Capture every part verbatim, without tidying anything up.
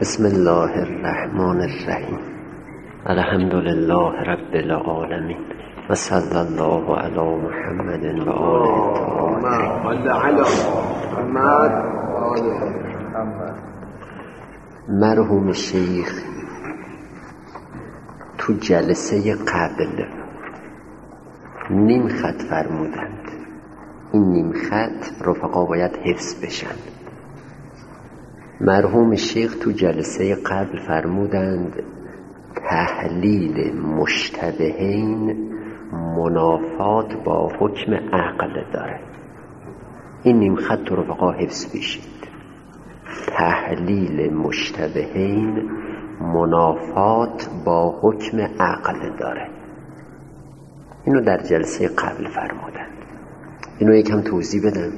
بسم الله الرحمن الرحیم. الحمد لله رب العالمین و صلی الله علی محمد و آله الطاهرین. مرحوم شیخ تو جلسه قبل نیم خط فرمودند. این نیم خط رفقا باید حفظ بشن. مرحوم شیخ تو جلسه قبل فرمودند تحلیل مشتبهین منافات با حکم عقل داره. این نیم خط رو رفقا حفظ بشید. تحلیل مشتبهین منافات با حکم عقل داره. اینو در جلسه قبل فرمودند. اینو یکم توضیح بدم.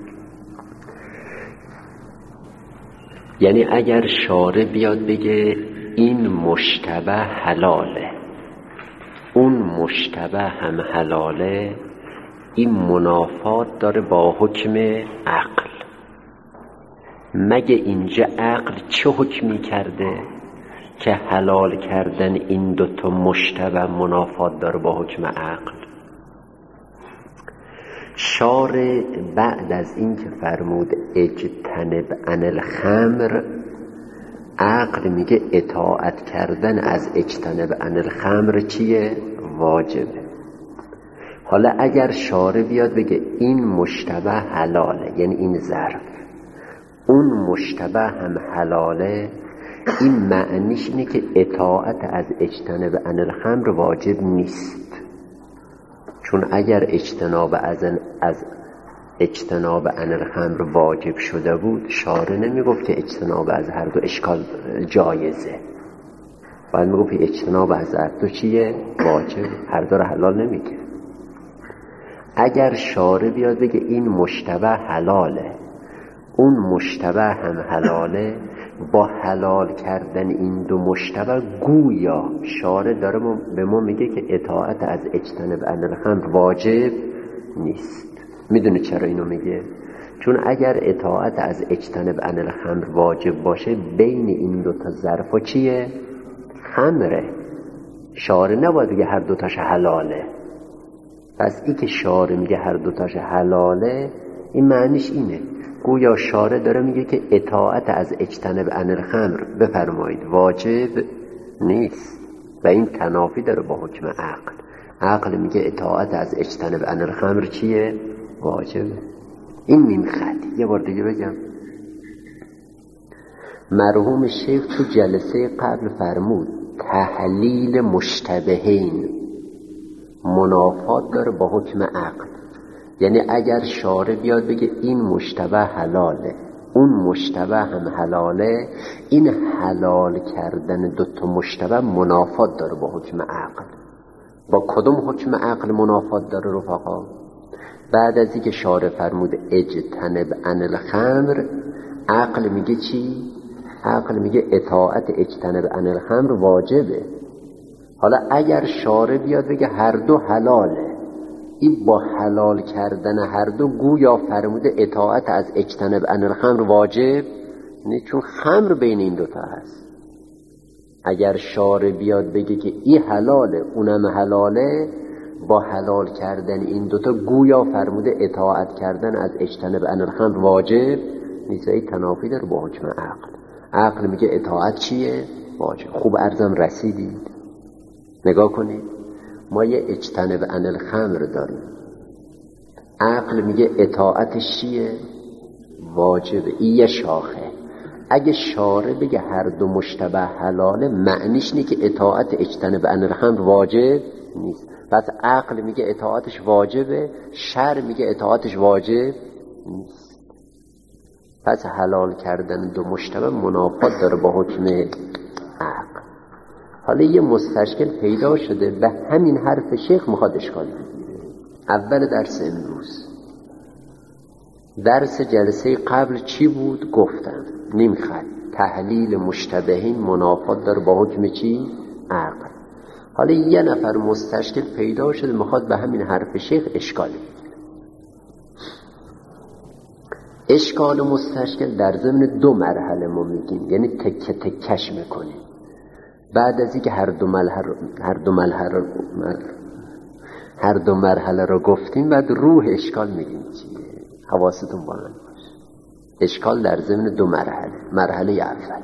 یعنی اگر شارع بیاد بگه این مشتبه حلاله، اون مشتبه هم حلاله، این منافات داره با حکم عقل. مگه اینجا عقل چه حکمی کرده که حلال کردن این دوتا مشتبه منافات داره با حکم عقل؟ شارع بعد از این که فرمود اجتنب عن الخمر، عقل میگه اطاعت کردن از اجتنب عن الخمر چیه؟ واجبه. حالا اگر شارع بیاد بگه این مشتبه حلاله، یعنی این ظرف، اون مشتبه هم حلاله، این معنیش اینه که اطاعت از اجتنب عن الخمر واجب نیست. چون اگر اجتناب از از اجتناب عن الخمر واجب شده بود، شارع نمیگفت که اجتناب از هر دو اشکال جایزه، باید میگفت اجتناب از هر دو چیه؟ واجب. هر دو رو حلال نمیگه. اگر شارع بیاد بگه این مشتبه حلاله، اون مشتبه هم حلاله، با حلال کردن این دو مشتبه گویا شارع داره به ما میگه که اطاعت از اجتناب عن الخمر واجب نیست. میدونه چرا اینو میگه؟ چون اگر اطاعت از اجتناب عن الخمر واجب باشه، بین این دوتا ظرفا چیه؟ خمره. شارع نباید بگه هر دوتاش حلاله. پس این که شارع میگه هر دوتاش حلاله، این معنیش اینه گویا شارع داره میگه که اطاعت از اجتناب عن الخمر بفرمایید واجب نیست و این تنافی داره با حکم عقل. عقل میگه اطاعت از اجتناب عن الخمر چیه؟ واجب. این نیم خط. یه بار دیگه بگم. مرحوم شیخ تو جلسه قبل فرمود تحلیل مشتبهین منافات داره با حکم عقل. یعنی اگر شارع بیاد بگه این مشتبه حلاله، اون مشتبه هم حلاله، این حلال کردن دوتا مشتبه منافات داره با حکم عقل. با کدوم حکم عقل منافات داره رفقا؟ بعد از اینکه شارع فرمود اجتنب عن الخمر، عقل میگه چی؟ عقل میگه اطاعت اجتنب عن الخمر واجبه. حالا اگر شارع بیاد بگه هر دو حلاله، این با حلال کردن هر دو گویا فرموده اطاعت از اجتناب عن الخمر واجب نه، چون خمر بین این دوتا هست. اگر شارع بیاد بگه که این حلاله اونم حلاله، با حلال کردن این دوتا گویا فرموده اطاعت کردن از اجتناب عن الخمر واجب نیست. این تنافی داره با حکم عقل. عقل میگه اطاعت چیه؟ واجب. خوب عرضم رسیدید؟ نگاه کنید. ما یه اجتناب عن الخمر داریم، عقل میگه اطاعتش چیه؟ واجبه. این یه شاخه. اگه شارع بگه هر دو مشتبه حلاله، معنیش اینه که اطاعت اجتناب عن الخمر واجب نیست. پس عقل میگه اطاعتش واجبه، شرع میگه اطاعتش واجب نیست. پس حلال کردن دو مشتبه منافات داره با حکم عقل. حالا یه مستشکل پیدا شده، به همین حرف شیخ میخواد اشکال بگیره. اول درس امروز، درس جلسه قبل چی بود؟ گفتم نیم خط. تحلیل مشتبهین منافات داره با حکم چی؟ عقل. حالا یه نفر مستشکل پیدا شده میخواد به همین حرف شیخ اشکال بگیره. اشکال مستشکل در ضمن دو مرحله ما میگیم، یعنی تکه تکش میکنیم. بعد از اینکه هر دو مرحله هر دو مرحله هر دو مرحله رو گفتیم، بعد روح اشکال میگیم چیه. حواستون با من باشه. اشکال در ضمن دو مرحله. مرحله اول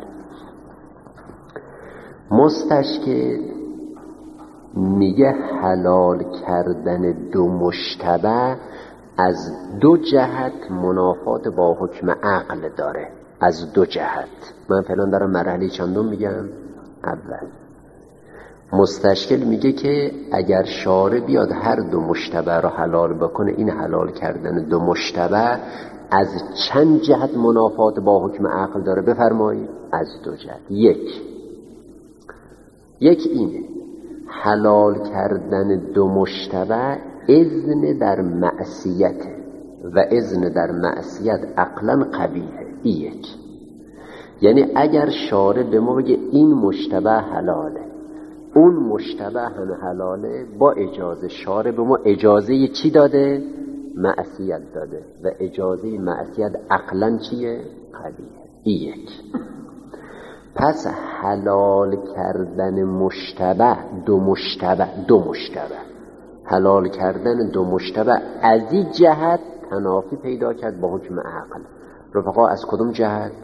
مستشکل میگه حلال کردن دو مشتبه از دو جهت منافات با حکم عقل داره. از دو جهت. من فعلا دارم مرحله چندم میگم. اول مستشکل میگه که اگر شارع بیاد هر دو مشتبه رو حلال بکنه، این حلال کردن دو مشتبه از چند جهت منافات با حکم عقل داره؟ بفرمایید. از دو جهت. یک یک اینه حلال کردن دو مشتبه اذن در معصیت و اذن در معصیت عقلا قبیحه. این یک. یعنی اگر شارع به ما بگه این مشتبه حلاله، اون مشتبه هم حلاله، با اجازه شارع به ما اجازه چی داده؟ معصیت داده و اجازه معصیت عقلا چیه؟ قبیحه. این یک. پس حلال کردن مشتبه دو مشتبه دو مشتبه حلال کردن دو مشتبه از این جهت تنافی پیدا کرد با حکم عقل. رفقا از کدوم جهت؟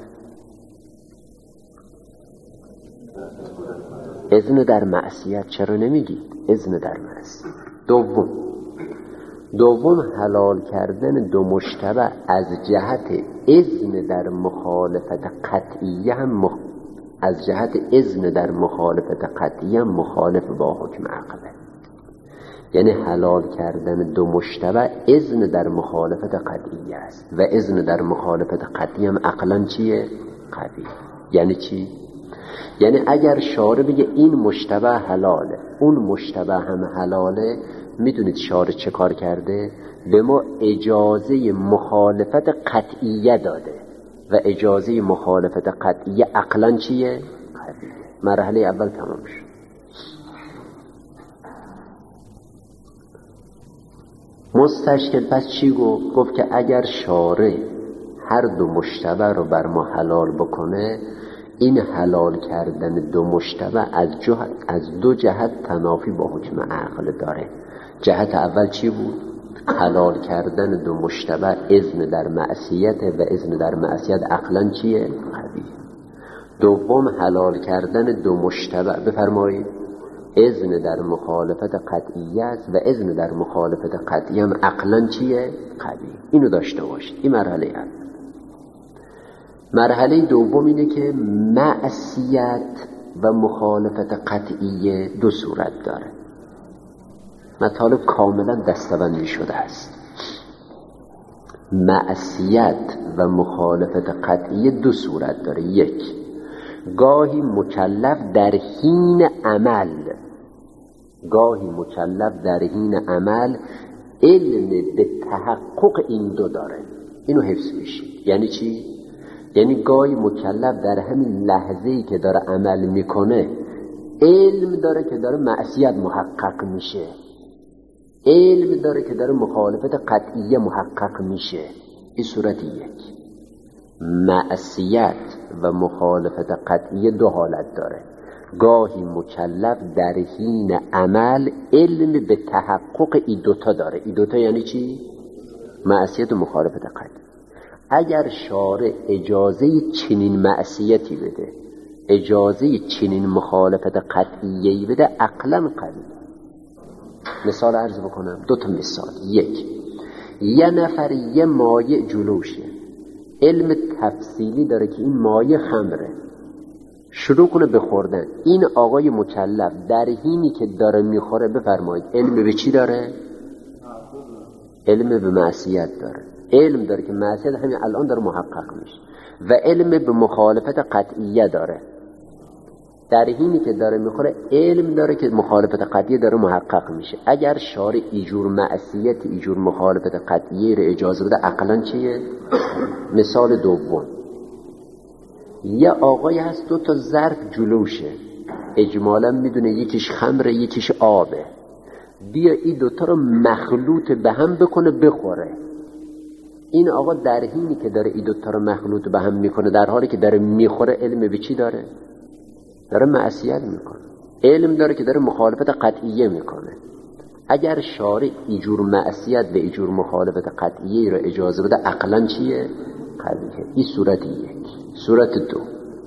اذن در معصیت. چرا نمیگید اذن در معصیت؟ دوم دوم حلال کردن دو مشتبه از جهت اذن در مخالفت قطعیه هم مخ... از جهت اذن در مخالفت قطعیه هم مخالف با حکم عقله. یعنی حلال کردن دو مشتبه اذن در مخالفت قطعیه است و اذن در مخالفت قطعیه هم عقلا چیه؟ قطعی. یعنی چی؟ یعنی اگر شارع بگه این مشتبه حلاله، اون مشتبه هم حلاله، میدونید شارع چه کار کرده؟ به ما اجازه مخالفت قطعیه داده و اجازه مخالفت قطعیه عقلا چیه؟ قطعیه. مرحله اول تمام شد. مستشکل پس چی گفت؟ گفت که اگر شارع هر دو مشتبه رو بر ما حلال بکنه، این حلال کردن دو مشتبه از جهت از دو جهت تنافی با حکم عقل داره. جهت اول چی بود؟ حلال کردن دو مشتبه اذن در معصیت و اذن در معصیت عقلا چیه؟ قبیح. دوم حلال کردن دو مشتبه بفرمایید اذن در مخالفت قطعیه است و اذن در مخالفت قطعیه هم عقلا چیه؟ قبیح. اینو داشته باشید. این مرحله اول. مرحله دوم اینه که معصیت و مخالفت قطعیه دو صورت داره. مطالب کاملا دستبندی شده است. معصیت و مخالفت قطعیه دو صورت داره. یک، گاهی مکلف در حین عمل گاهی مکلف در حین عمل علم به تحقق این دو داره. اینو حفظ میشید. یعنی چی؟ یعنی گاهی مکلف در همین لحظه‌ای که داره عمل میکنه علم داره که داره معصیت محقق میشه، علم داره که داره مخالفت قطعیه محقق میشه. این صورت یک. معصیت و مخالفت قطعیه دو حالت داره. گاهی مکلف در حین عمل علم به تحقق این دوتا داره. این دوتا یعنی چی؟ معصیت و مخالفت قطعی. اگر شارع اجازه چنین معصیتی بده، اجازه چنین مخالفت قطعیه‌ای بده، عقلا قبیل. مثال عرض بکنم. دو تا مثال. یک، یه نفر یه مایع جلوشه، علم تفصیلی داره که این مایع خمره، شروع کنه به خوردن. این آقای مکلف در حینی که داره میخوره بفرمایید علم به چی داره؟ علم به معصیت داره. علم داره که معصیت همین الان داره محقق میشه و علم به مخالفت قطعیه داره. در حینی که داره میخوره علم داره که مخالفت قطعیه داره محقق میشه. اگر شارع ایجور معصیت ایجور مخالفت قطعیه رو اجازه بده، عقلا چیه؟ مثال دوم، یه آقای هست دو تا ظرف جلوشه، اجمالا میدونه یکیش خمره یکیش آبه، بیا این دوتا رو مخلوط به هم بکنه بخوره. این آقا در حینی که داره این دوتا رو مخلوط به هم میکنه، در حالی که داره میخوره، علم به چی داره؟ داره معصیت میکنه. علم داره که داره مخالفت قطعیه میکنه. اگر شارع ایجور معصیت و ایجور مخالفت قطعیه رو اجازه بده، عقلا چیه؟ قبیحه. این صورت یک. صورت دو،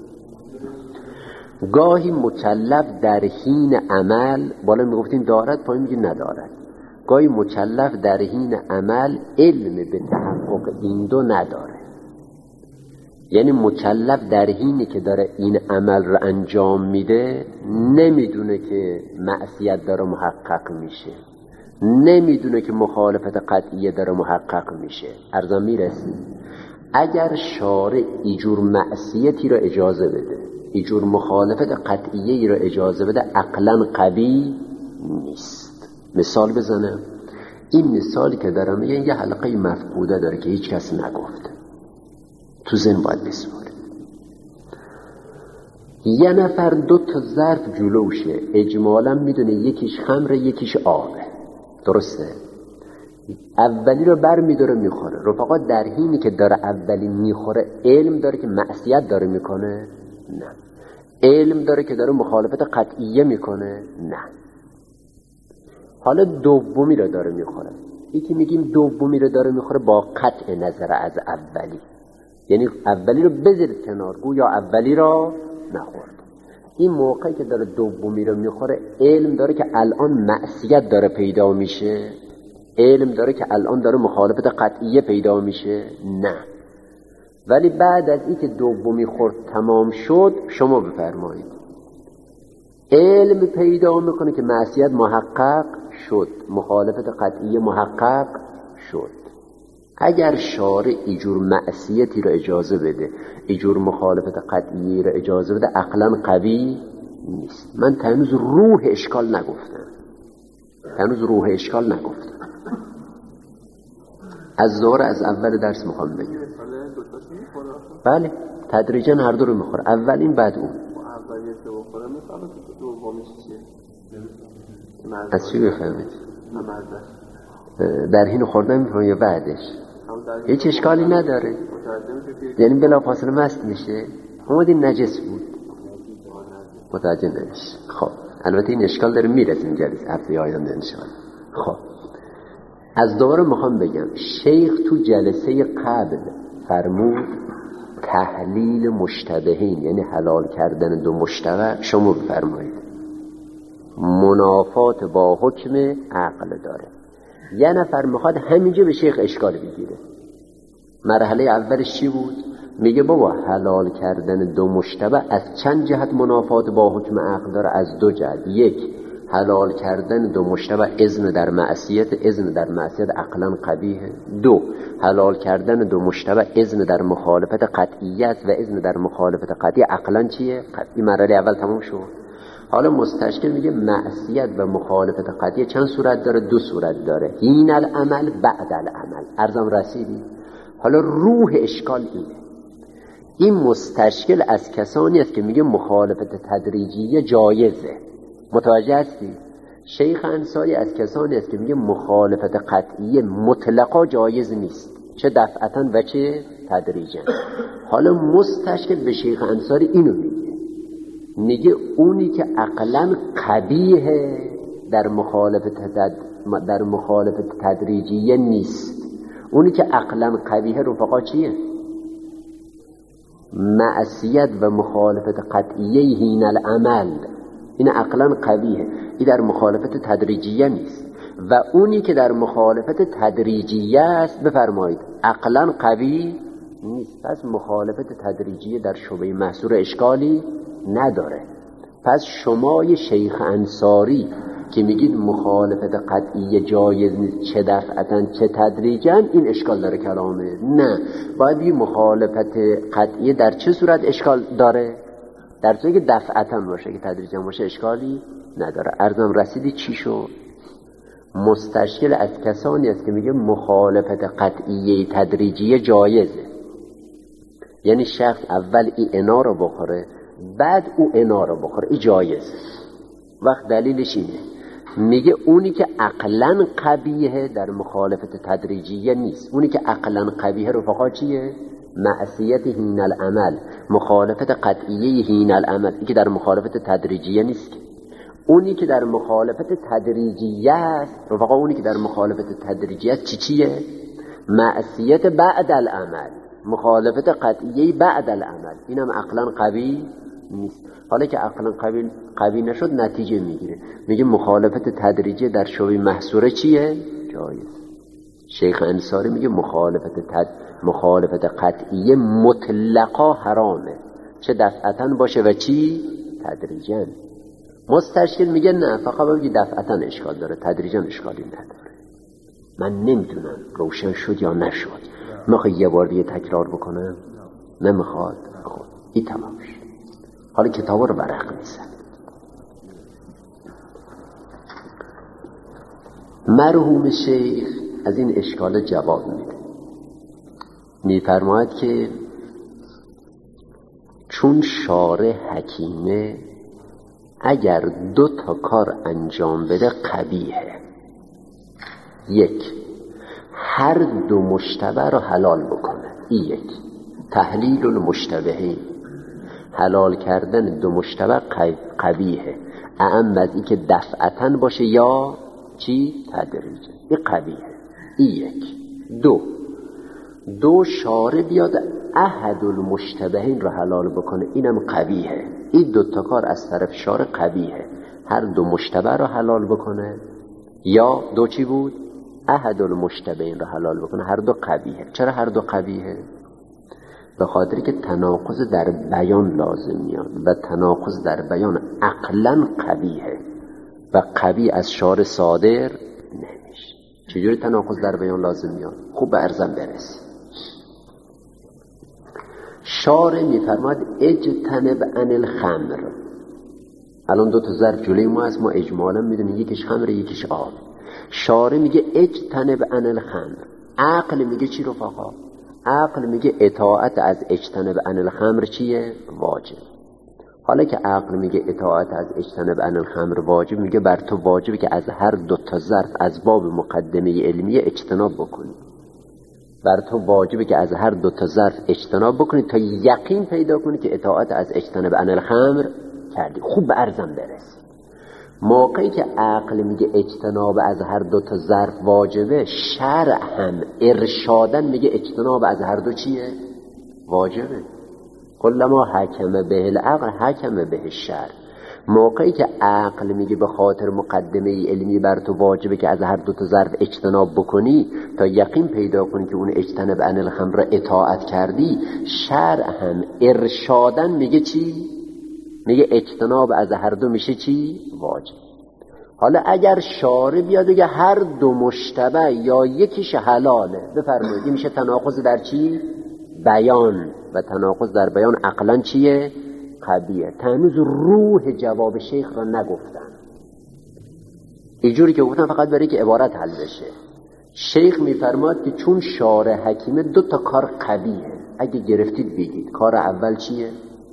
گاهی مکلف در حین عمل، بالا میگفتیم دارد، پایین میگیم ندارد. گاهی مکلف در حین عمل علم به تحقق این دو نداره. یعنی مکلف در حینی که داره این عمل رو انجام میده نمیدونه که معصیت داره محقق میشه، نمیدونه که مخالفت قطعیه داره محقق میشه. ارزم میرسید اگر شارع ایجور معصیتی رو اجازه بده، ایجور مخالفت قطعیه رو اجازه بده، عقلا قوی نیست. مثال بزنم. این مثالی که دارم میگه یه حلقه مفقوده داره که هیچ کس نگفته، تو ذهن باید بسپاره. یه نفر دو تا ظرف جلوشه، اجمالا میدونه یکیش خمره یکیش آبه، درسته؟ اولی رو بر میداره میخوره. رفقا در حینی که داره اولی میخوره علم داره که معصیت داره میکنه؟ نه. علم داره که داره مخالفت قطعیه میکنه؟ نه. حالا دومی رو داره میخوره. یکی میگیم دومی رو داره میخوره با قطع نظر از اولی، یعنی اولی رو بذارید کنار، گویا اولی رو نخورد. این موقعی که داره دومی رو میخوره علم داره که الان معصیت داره پیدا میشه؟ علم داره که الان داره مخالفت قطعیه پیدا میشه؟ نه. ولی بعد از این که دومی خورد تمام شد، شما بفرمایید علم پیدا میکنه که معصیت محقق شد، مخالفت قطعیه محقق شد. اگر شارع ایجور معصیتی رو اجازه بده، ایجور مخالفت قطعیه رو اجازه بده، عقلا قوی نیست. من تنوز روح اشکال نگفتم، تنوز روح اشکال نگفتم. از ظاهر از اول درس میخوام بگم. بله تدریجا هر دو رو میخوره، اولین بعد اون. از چی بفهمید؟ در حین خوردن میفهمه یا بعدش؟ هیچ اشکالی نداره، یعنی بلا فاصله مست میشه. همون این نجس بود، متوجه نمیشه. خب البته این اشکال داره میرسیم جلسه هفته آینده انشاءالله. خب از دوباره میخوام بگم، شیخ تو جلسه قبل فرمود تحلیل مشتبهین، یعنی حلال کردن دو مشتبه. شما بفرمایید منافات با حکم عقل داره. یه نفر میخواد همینجا به شیخ اشکال بگیره. مرحله اولش چی بود؟ میگه بابا حلال کردن دو مشتبه از چند جهت منافات با حکم عقل داره؟ از دو جهت. یک، حلال کردن دو مشتبه اذن در معصیت، اذن در معصیت عقلا قبیحه. دو، حلال کردن دو مشتبه اذن در مخالفت قطعیت و اذن در مخالفت قطعی عقلا چیه؟ قطعی. مرحله اول تموم شد. حالا مستشکل میگه معصیت و مخالفت قطعی چند صورت داره؟ دو صورت داره، حین العمل بعد العمل. ارزم رسیدی؟ حالا روح اشکال اینه، این مستشکل از کسانی است که میگه مخالفت تدریجیه جایزه. متوجه هستی؟ شیخ انصاری از کسانی است که میگه مخالفت قطعیه مطلقا جایز نیست، چه دفعتا و چه تدریجا. حالا مستشکل به شیخ انصاری اینو میگه، میگه اونی که عقلا قبیحه در مخالفت تد... در مخالفت تدریجیه نیست. اونی که عقلا قبیحه رفقا چیه؟ معصیت و مخالفت قطعیه حین العمل، این عقلا قبیحه، این در مخالفت تدریجیه نیست. و اونی که در مخالفت تدریجیه است بفرمایید عقلا قوی نیست. پس مخالفت تدریجیه در شبه محصور اشکالی نداره. پس شمای شیخ انصاری که میگید مخالفت قطعی جایز نیست، چه دفعتا چه تدریجا، این اشکال داره کلامه. نه، باید بگی مخالفت قطعی در چه صورت اشکال داره؟ در صورتی که دفعتا باشه، که تدریجا باشه اشکالی نداره. ارزم رسیدی چی شد؟ مستشکل از کسانی است که میگه مخالفت قطعی تدریجی جایزه، یعنی شخص اول ای انا رو بخوره بعد او انا رو بخوره، این جایزه. وقت دلیلش اینه میگه اونی که عقلاً قبیحه در مخالفت تدریجیه نیست. اونی که عقلاً قبیحه رفقا چیه؟ معصیت هین العمل، مخالفت قطعیه هین العمل، این که در مخالفت تدریجیه نیست. اونی که در مخالفت تدریجیه است رفقا، اونی که در مخالفت تدریجیه است چی چیه؟ معصیت بعد العمل، مخالفت قطعیه بعد العمل، اینم عقلاً قبیح نیست. حالا که عقلاً قبیح قبیح نشد نتیجه میگیره، میگه مخالفت تدریجی در شوی محصوره چیه؟ جایز. شیخ انصاری میگه مخالفت تد... مخالفت قطعیه مطلقا حرامه، چه دفعتاً باشه و چی؟ تدریجاً. مستشکل میگه نه، فقط بگی دفعتاً اشکال داره، تدریجاً اشکالی نداره. من نمیدونم روشن شد یا نشد. میخوای یه بار دیگه تکرار بکنم؟ نمیخواد. خب این تمام شد. حالا کتاب رو ورق میزن. مرحوم شیخ از این اشکال جواب میده، میفرماید که چون شارع حکیمه اگر دو تا کار انجام بده قبیحه. یک، هر دو مشتبه رو حلال بکنه. این یک، تحلیل المشتبهین، حلال کردن دو مشتبه قبیحه، اعم از این که دفعتاً باشه یا چی؟ تدریج. این قبیحه. این یک. دو، دو شارع بیاد احد المشتبهین رو حلال بکنه، اینم قبیحه. این دو تا کار از طرف شارع قبیحه، هر دو مشتبه رو حلال بکنه یا دو چی بود؟ احد المشتبهین رو حلال بکنه، هر دو قبیحه. چرا هر دو قبیحه؟ به خاطری که تناقض در بیان لازم میاد و تناقض در بیان عقلاً قبیحه و قبیح از شارع صادر نمیشه. چجوری تناقض در بیان لازم میاد؟ خوب به عرضم برسی. شارع میفرماد اجتنب عن الخمر. الان دو تا ظرف جلوی ما از ما اجمالا میدونیم یکیش خمر یکیش آب. شارع میگه اجتنب عن الخمر. عقل میگه چی رفقا؟ عقل میگه اطاعت از اجتنب عن الخمر چیه؟ واجب. حالا که عقل میگه اطاعت از اجتنب عن الخمر واجب، میگه بر تو واجبه که از هر دو تا ظرف از باب مقدمه علمیه اجتناب بکنی. بر تو واجبه که از هر دو تا ظرف اجتناب بکنی تا یقین پیدا کنی که اطاعت از اجتنب عن الخمر کردی. خوب به عرضم برسی. موقعی که عقل میگه اجتناب از هر دو تا ظرف واجبه، شرع هم ارشادن میگه اجتناب از هر دو چیه؟ واجبه. کلما حکم به العقل حکم به الشرع. موقعی که عقل میگه به خاطر مقدمه علمی بر تو واجبه که از هر دو تا ظرف اجتناب بکنی تا یقین پیدا کنی که اون اجتناب عن الخمر اطاعت کردی، شرع هم ارشادن میگه چی؟ میگه اجتناب از هر دو میشه چی؟ واجب. حالا اگر شارع بیاد بگه هر دو مشتبه یا یکیش حلاله، بفرمایید این میشه تناقض در چی؟ بیان. و تناقض در بیان عقلا چیه؟ قبیه. تنوز روح جواب شیخ را نگفتن، اینجوری که گفتن فقط برای که عبارت حل بشه. شیخ میفرماد که چون شارع حکیمه دو تا کار قبیه، اگه گرفتید بگید کار اول چیه؟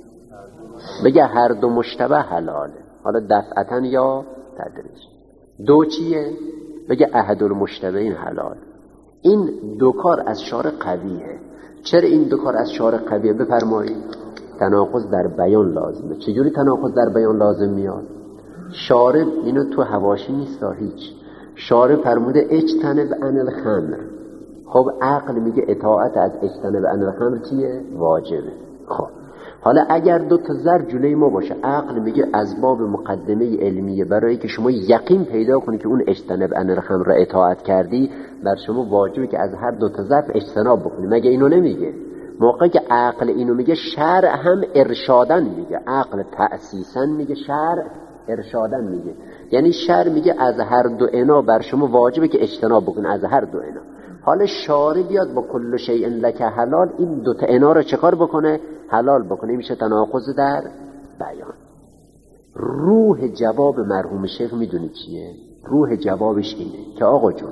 بگه هر دو مشتبه حلاله، حالا دفعتاً یا تدریج. دو چیه؟ بگه احد المشتبهین حلال. این دو کار از شارع قبیه. چرا این دو کار از شارع قبیه؟ بفرمایید. تناقض در بیان لازمه. چجوری تناقض در بیان لازم میاد؟ شارع اینو تو حواشی نیست هیچ. شارع فرموده اجتنب عن الخمر. خب عقل میگه اطاعت از اجتنب عن الخمر چیه؟ واجبه. خب حالا اگر دو تا ضرب جلوی ما باشه، عقل میگه از باب مقدمه علمیه برای که شما یقین پیدا کنی که اون اجتنب عن الخمر را اطاعت کردی، بر شما واجبه که از هر دو تا ضرب اجتناب بکنی. مگه اینو نمیگه؟ موقعی که عقل اینو میگه، شرع هم ارشادن میگه. عقل تأسیسا میگه، شرع ارشادن میگه. یعنی شرع میگه از هر دو اینا بر شما واجبه که اجتناب بکنی، از هر دو اینا. حالا شارع بیاد با کل شیء لک حلال، این دو تا اینا رو چکار بکنه؟ حلال بکنه. میشه تناقض در بیان. روح جواب مرحوم شیخ میدونی چیه؟ روح جوابش اینه که آقا جون،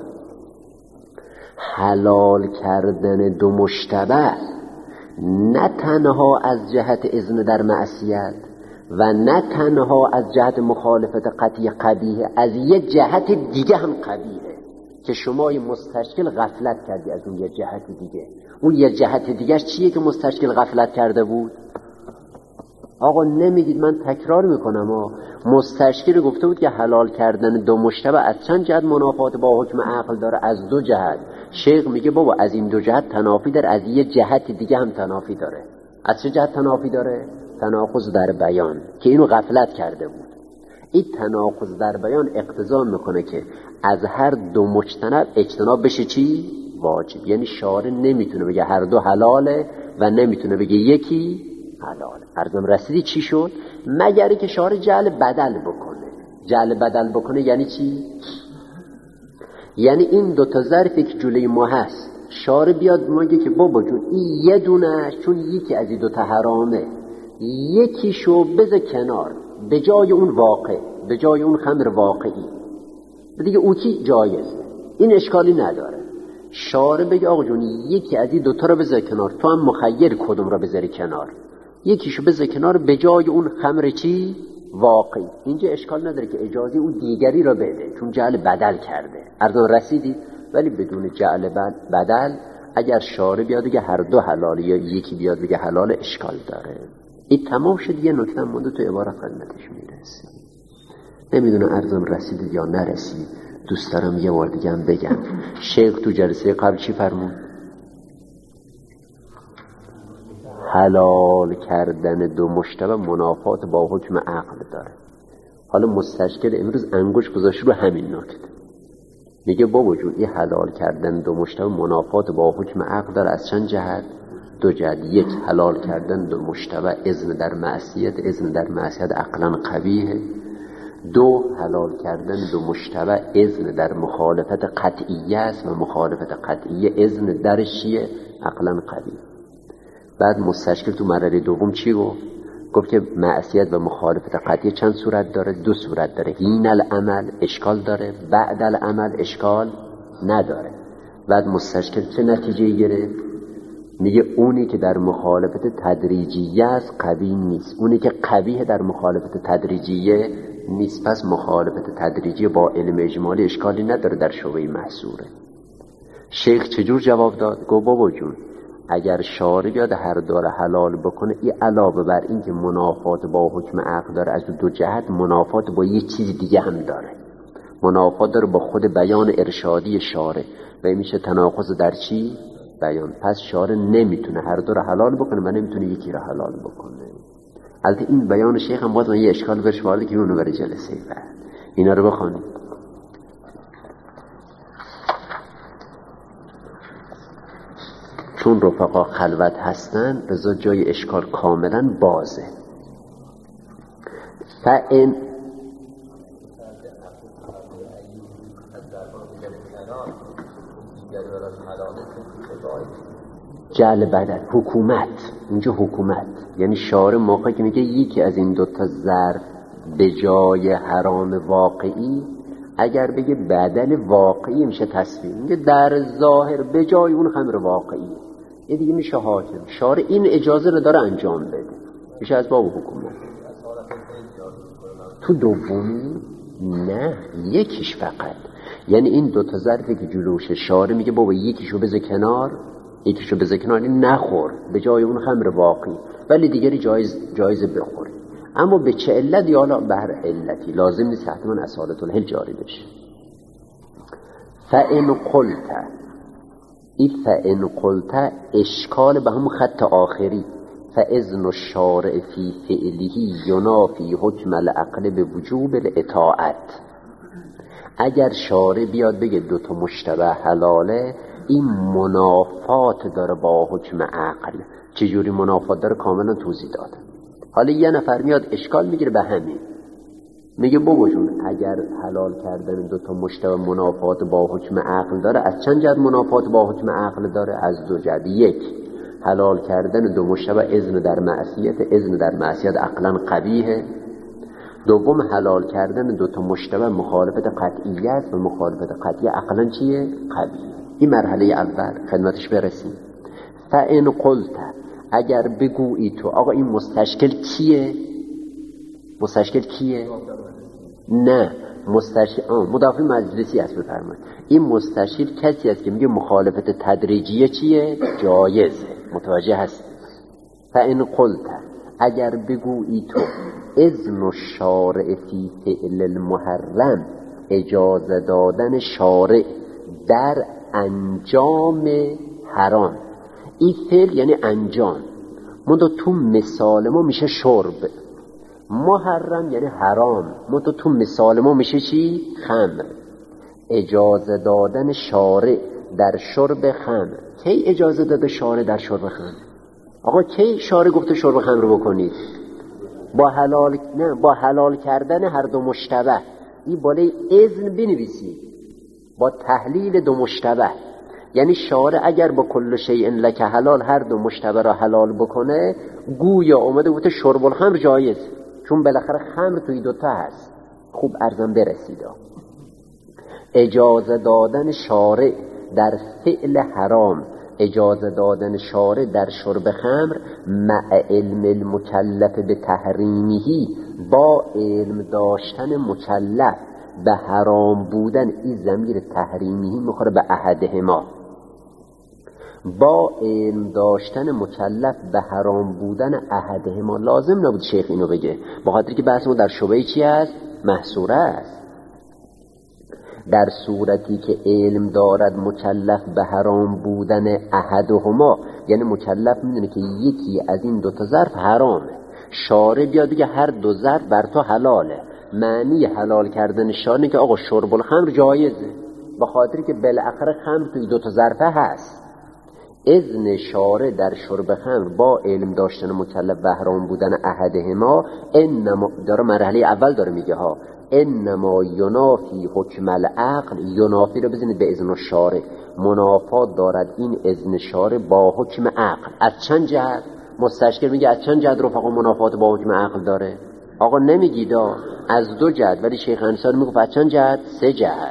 حلال کردن دو مشتبه نه تنها از جهت اذن در معصیت، و نه تنها از جهت مخالفت قطعی قبیحه، از یه جهت دیگه هم قبیحه که شما مستشکل غفلت کردی از اون یه جهت دیگه. اون یه جهت دیگه چیه که مستشکل غفلت کرده بود؟ آقا نمیگید، من تکرار میکنم ها. مستشکل گفته بود که حلال کردن دو مشتبه از چند جهت منافات با حکم عقل داره؟ از دو جهت. شیخ میگه بابا از این دو جهت تنافی داره، از یه جهت دیگه هم تنافی داره. از چه جهت تنافی داره؟ تناقض در بیان که اینو غفلت کرده بود. این تناقض در بیان اقتضا میکنه که از هر دو مجتنب اجتناب بشه چی؟ واجب. یعنی شارع نمیتونه بگه هر دو حلاله و نمیتونه بگه یکی حلاله. عرضم رسیدی چی شد؟ مگر که شارع جعل بدل بکنه. جعل بدل بکنه یعنی چی؟ یعنی این دوتا ظرفی که جلوی ما هست، شارع بیاد مگه که بابا جون این یه دونه چون یکی از این دوتا حرامه، یکیشو بذار کنار به جای اون واقع، به جای اون خمر واقعی دیگه اوکی جایزه، این اشکالی نداره. شارع بگه آقا جون یکی از این دوتا رو بذار کنار، تو هم مخیر کدوم رو بذاری کنار، یکیشو بذار کنار به جای اون خمر چی؟ واقعی. اینجا اشکال نداره که اجازه اون دیگری رو بده چون جعل بدل کرده. ارزان رسیدید؟ ولی بدون جعل بدل اگر شارع بیاد بگه هر دو حلاله یا یکی بیاد بگه حلال، اشکال داره. این تمام شد. یه نکته مونده تو عبارت خدمتش میرسیم. نمیدونم ارزم رسید یا نرسید، دوست دارم یه بار دیگه هم بگم. شیخ تو جلسه قبل چی فرمود؟ حلال کردن دو مشتبه منافات با حکم عقل داره. حالا مستشکل امروز انگوش گذاشت رو همین نکته، میگه بابا جون این حلال کردن دو مشتبه منافات با حکم عقل داره. از چند جهت؟ دو جهت. یک، حلال کردن دو مشتبه اذن در معصیت، اذن در معصیت عقلا قبیحه. دو، حلال کردن دو مشتبه اذن در مخالفت قطعیه است و مخالفت قطعیه اذن در چیه؟ عقلا قبیح. بعد مستشکل تو مرحله دوم چی گفت؟ گفت که معصیت و مخالفت قطعیه چند صورت داره؟ دو صورت داره. حین العمل اشکال داره، بعد العمل اشکال نداره. بعد مستشکل چه نتیجه گرفت؟ میگه اونی که در مخالفت تدریجیه است قبیح نیست، اونی که قبیح در مخالفت تدریجیه نیست. پس مخالفت تدریجیه با علم اجمالی اشکالی نداره، در شبهه محصوره. شیخ چجور جواب داد؟ گفت بابا جون اگر شارع بیاد هر دو را حلال بکنه، این علاوه بر این که منافات با حکم عقل داره، از دو جهت منافات با یه چیز دیگه هم داره. منافات داره با خود بیان ارشادی شارع و میشه تناقض در چی؟ بیان. پس شارع نمیتونه هر دو را حلال بکنه و نمیتونه یکی را حلال بکنه. البته این بیان شیخ هم باز من یه اشکال برش وارده که اونو برای جلسه بعد اینا رو بخوانید. چون رفقا خلوت هستن رضا جای اشکال کاملا بازه. فإن جعل بدل حکومت، اینجا حکومت یعنی شارع موقعی که میگه یکی از این دوتا ظرف به جای حرام واقعی، اگر بگه بدل واقعی میشه تصویر، میگه در ظاهر به جای اون خمر واقعی، یه دیگه میشه حاکم. شارع این اجازه رو داره انجام بده، میشه از باب حکومت. تو دومی نه، یکیش فقط. یعنی این دوتا ظرفی که جلوشه شارع میگه بابا یکیشو بذار کنار، یکیشو بذار کنار، این نخور به جای اون خمر واقعی، ولی دیگری جایز جایز بخوری. اما به چه علت؟ یا حالا به هر علتی لازم نیست حتما اصالت الحل جاری بشه. فإن قلت، این فإن قلت اشکال به هم خط آخری، فاذن الشارع فی فعله ینافی حکم العقل به وجوب الاطاعت. اگر شارع بیاد بگه دوتا مشتبه حلاله، این منافات داره با حکم عقل. چجوری منافات داره کاملا توضیح داده. حالا یه نفر میاد اشکال میگیره به همین، میگه بابا جون اگر حلال کردن دوتا مشتبه منافات با حکم عقل داره، از چند جهت منافات با حکم عقل داره؟ از دو جهت. یک، حلال کردن دو مشتبه اذن در معصیت، اذن در معصیت عقلا قبیحه. دوم، حلال کردن دوتا مشتبه مخالفت قطعیه است و مخالفت قطعیه عقلا چیه؟ قبیحه. این مرحله اول خدمتش برسیم. فإن قلت، اگر بگویی تو آقا این مستشکل کیه؟ مستشکل کیه؟ نه مستشکل مدافع مجلسی است. بفرمایید این مستشکل کسی است که میگه مخالفت تدریجیه چیه؟ جایزه. متوجه هست؟ فإن قلت اگر بگویی تو اذن الشارع فی فعل المحرم، اجازه دادن شارع در انجام حرام، این فعل یعنی انجام، منتها تو مثال ما میشه شرب، محرم یعنی حرام، منتها تو مثال ما میشه چی؟ خمر. اجازه دادن شارع در شرب خمر، کی اجازه داده شارع در شرب خمر؟ آقا کی شارع گفته شرب خمر رو بکنید؟ با حلال نه با حلال کردن هر دو مشتبه. این بالای اذن بنویسید با تحلیل دو مشتبه، یعنی شارع اگر با کل شیء لک حلال هر دو مشتبه را حلال بکنه، گویا اومده گفته شرب الخمر جایز، چون بالاخره خمر توی دوتا هست. خوب ارزم برسید. اجازه دادن شارع در فعل حرام، اجازه دادن شارع در شرب خمر، مع علم المکلف به تحریمهی، با علم داشتن مکلف به حرام بودن، این ضمیر تحریمهی میخوره به احدهما، با علم داشتن مکلف به حرام بودن احدهما. لازم نبود شیخ اینو بگه، بخاطر که بحث ما در شبهه چی است؟ محصوره است. در صورتی که علم دارد مکلف به حرام بودن احدهما، یعنی مکلف میدونه که یکی از این دوتا ظرف حرامه، شارع بیاد بگه هر دو ظرف بر تو حلاله، معنی حلال کردن شارع که آقا شرب الخمر جایزه، به خاطر که بالاخره خمر توی دوتا ظرفه هست. اذن شارع در شرب خمر با علم داشتن مکلف به حرام بودن احدهما، انما داره مرحله اول داره میگه ها، انما ینافی حکم العقل، ینافی رو بزنید به اذن شارع، منافات دارد این اذن شارع با حکم عقل. از چند جهت؟ مستشکل میگه از چند جهت رفقا منافات با حکم عقل داره؟ آقا نمیگید از دو جهت، ولی شیخ انصاری میگه از چند جهت؟ سه جهت.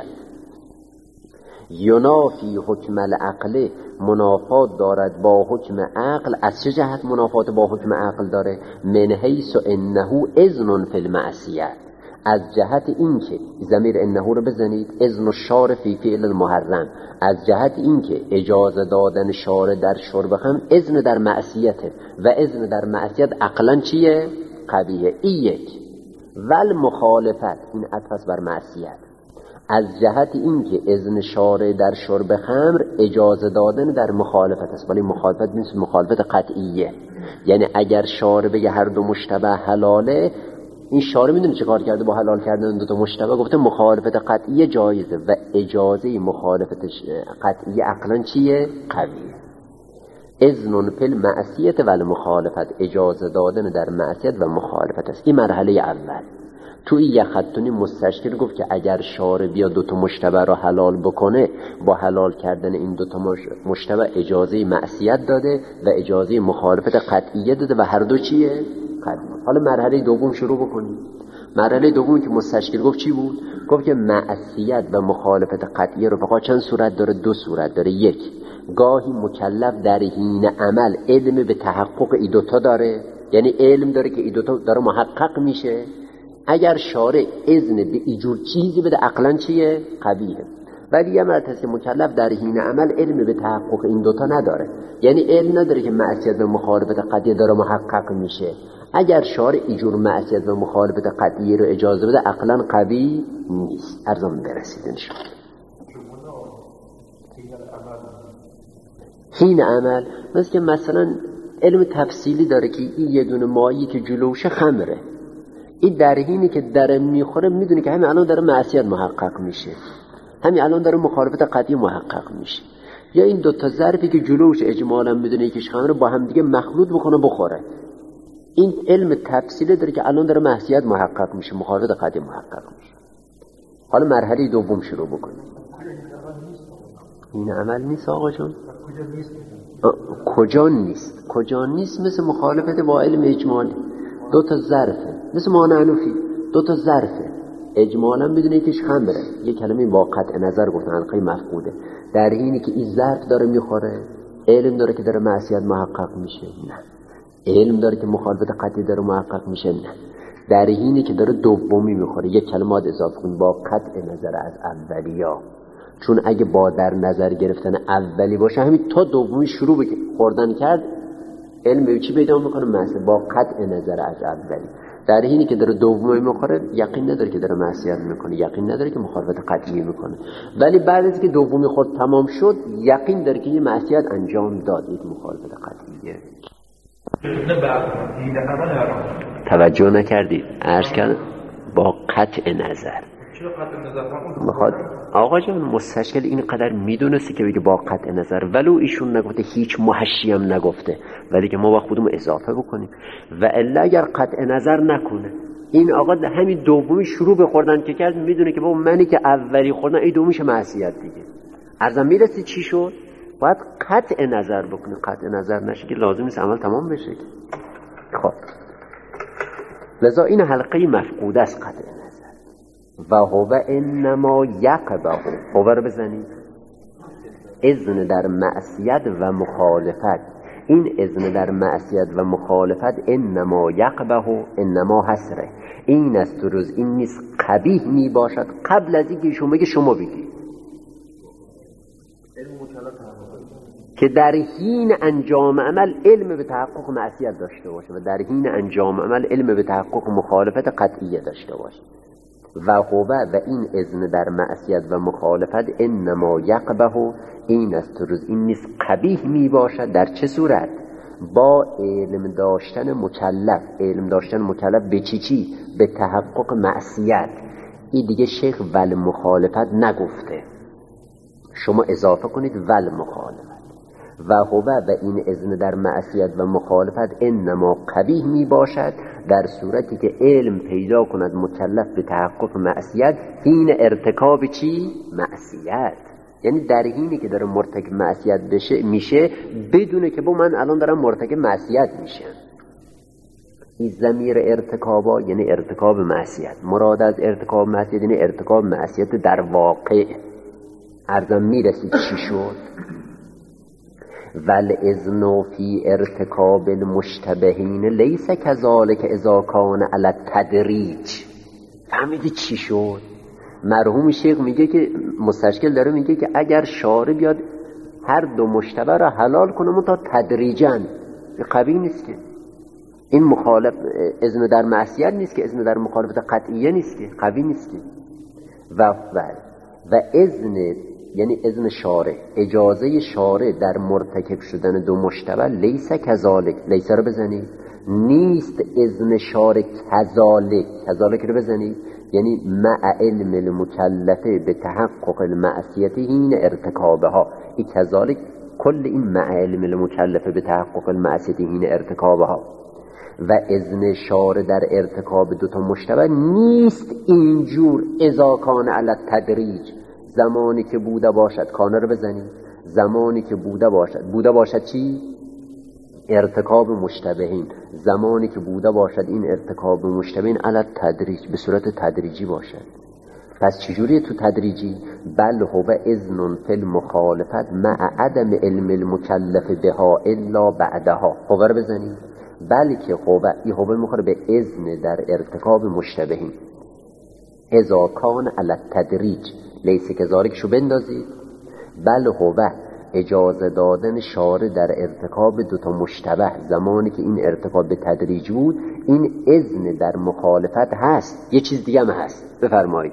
ینافی حکم العقل، منافات دارد با حکم عقل. از چه جهت منافات با حکم عقل داره؟ من حیث انه اذن فی المعصیه، از جهت این که ضمیر انه رو بزنید، اذن الشارع فی فعل المحرم، از جهت این که اجازه دادن شارع در شرب خمر اذن در معصیته، و اذن در معصیت عقلا چیه؟ قبیحه. این یک. ول مخالفت، این عطف بر معصیت، از جهت این که اذن شارع در شرب خمر اجازه دادن در مخالفت است، ولی مخالفت نیست، مخالفت قطعیه، یعنی اگر شارع بگه هر دو مشتبه حلاله، این شارع میدونه چه کار کرده با حلال کردن دو تا مشتبه؟ گفته مخالفت قطعیه جایزه، و اجازه مخالفت قطعیه عقلا چیه؟ قویه. اذن فی المعصیت و المخالفت، اجازه دادن در معصیت و مخالفت است. این مرحله اول. تو این یخطونی مستشکل گفت که اگر شارع بیا دو تا مشتبه را حلال بکنه، با حلال کردن این دو تا مشتبه اجازه معصیت داده و اجازه مخالفت قطعیه داده، و هر دو چیه؟ قطعیه. حالا مرحله دوم شروع بکنیم. مرحله دوم که مستشکل گفت چی بود؟ گفت که معصیت و مخالفت قطعیه رو فقط چند صورت داره؟ دو صورت داره. یک، گاهی مکلف در حین عمل علم به تحقق ای دوتا داره، یعنی علم داره که ای دوتا داره محقق میشه. اگر شارع اذن به ایجور چیزی بده عقلا چیه؟ قبیحه. ولی یه مرتبه مکلف در حین عمل علم به تحقق این دوتا نداره، یعنی علم نداره که معصیت و مخالفت قطعیه داره محقق میشه. اگر شارع ایجور معصیت و مخالفت قطعیه رو اجازه بده عقلا قبیح نیست. ارزم برسید انشاءالله. حین عمل مثل که مثلا علم تفصیلی داره که این یه دونه مایی که جلوشه خمره، این در حینی که داره میخوره میدونه که همین الان داره معصیت محقق میشه، همین الان داره مخالفت قطعی محقق میشه. یا این دوتا ظرفی که جلوش اجمالا میدونه یکیش خمره، با هم دیگه مخلوط بکنه بخوره، این علم تفصیلی داره که الان داره معصیت محقق میشه، مخالفت قطعی محقق میشه. حالا مرحله دوم شروع بکنیم. این عمل نیست آقا جان. کجا نیست؟ کجا نیست؟ مثل مخالفت با علم اجمالی. دو تا ظرفه، مثل مانعنوفی، دو تا ظرفه اجمالا بدونه یکیش خمره، یه کلمه با قطع نظر گفتن حلقه مفقوده، در حینی که این ظرف داره میخوره علم داره که داره معصیت محقق میشه؟ نه. علم داره که مخالفت قطعی داره محقق میشه؟ نه. در حینی که داره دومی میخوره یک کلمه اضافه کن با قطع نظر از اولیا، چون اگه با در نظر گرفتن اولی باشه همین تا دومی شروع به خوردن کرد علم به چی پیدا میکنه؟ معصیت. با قطع نظر از اولی در حینی که داره دومی میخوره یقین نداره که داره معصیت میکنه، یقین نداره که مخالفت قطعی میکنه، ولی بعد از که دومی خود تمام شد یقین داره که یه معصیت انجام داد، یک مخالفت قطعیه. توجه نکردید عرض کردم با قطع نظر میخواد آقا جان مستشکل اینقدر میدونستی که بگه با قطع نظر، ولو ایشون نگفته هیچ محشی هم نگفته، ولی که ما با خودمون اضافه بکنیم و الا اگر قطع نظر نکنه این آقا همین دومی شروع به خوردن که کرد میدونه که با منی که اولی خوردن این دومیش معصیت دیگه. ارزم میرسی چی شد؟ باید قطع نظر بکنه، قطع نظر نشه که لازم نیست عمل تمام بشه. خب لذا این حلقه مفقود است قطع نظر. و هو انما یقبه، هو رو بزنید اذن در معصیت و مخالفت، این اذن در معصیت و مخالفت انما یقبه، انما حسره، این است روز این نیست قبیح می باشد قبل از اینکه شما بگه شما بگی که در حین انجام عمل علم به تحقق معصیت داشته باشه و در حین انجام عمل علم به تحقق مخالفت قطعیه داشته باشه. و هو و این اذن در معصیت و مخالفت انما یقبه، این است روز این نیست قبیح می باشد. در چه صورت؟ با علم داشتن مکلف، علم داشتن مکلف به چی چی؟ به تحقق معصیت. این دیگه شیخ ول مخالفت نگفته، شما اضافه کنید ول مخالفت. و هو و این اذن در معصیت و مخالفت انما قبیح می باشد در صورتی که علم پیدا کند مکلف به تحقق معصیت حین ارتکاب چی؟ معصیت. یعنی در حینی که داره مرتکب معصیت بشه میشه بدونه که با من الان دارم مرتکب معصیت میشم. این ضمیر ارتکابا یعنی ارتکاب معصیت، مراد از ارتکاب معصیت یعنی ارتکاب معصیت در واقع. ارزم میرسید چی شد؟ والاذن فی ارتکاب المشتبهین لیس کذالک اذا کان علی التدریج. فهمیدی چی شد؟ مرحوم شیخ میگه که مستشکل داره میگه که اگر شارع بیاد هر دو مشتبه را حلال کنه منتها تدریجاً، قوی نیست که این مخالف اذن در معصیت نیست که اذن در مخالفت قطعیه نیست که قوی نیست که و و و اذن یعنی اذن شارع، اجازه شارع در مرتکب شدن دو مشتبه لیس کذالک، لیس رو بزنید نیست اذن شارع کذالک، کذالک رو بزنید یعنی مع علم المکلفه به تحقق المعصیت این ارتکابها. این کذالک کل این مع علم المکلفه به تحقق المعصیت این ارتکابها. و اذن شارع در ارتکاب دوتا مشتبه نیست اینجور اذا کان علی التدریج، زمانی که بوده باشد، کانه رو بزنید زمانی که بوده باشد، بوده باشد چی؟ ارتکاب مشتبهین، زمانی که بوده باشد این ارتکاب مشتبهین علی التدریج به صورت تدریجی باشد. پس چجوریه تو تدریجی؟ بل هو اذن فی المخالفت مع عدم علم المکلف بها الا بعدها. هو رو بزنید بلکه هو ای هو میخوره به اذن در ارتکاب مشتبهین اذا کان علی التدریج لیس کذالک شو بندازید. بل هو اجازه دادن شارع در ارتکاب دوتا مشتبه زمانی که این ارتکاب به تدریج بود، این اذن در مخالفت هست. یه چیز دیگه هم هست بفرمایید.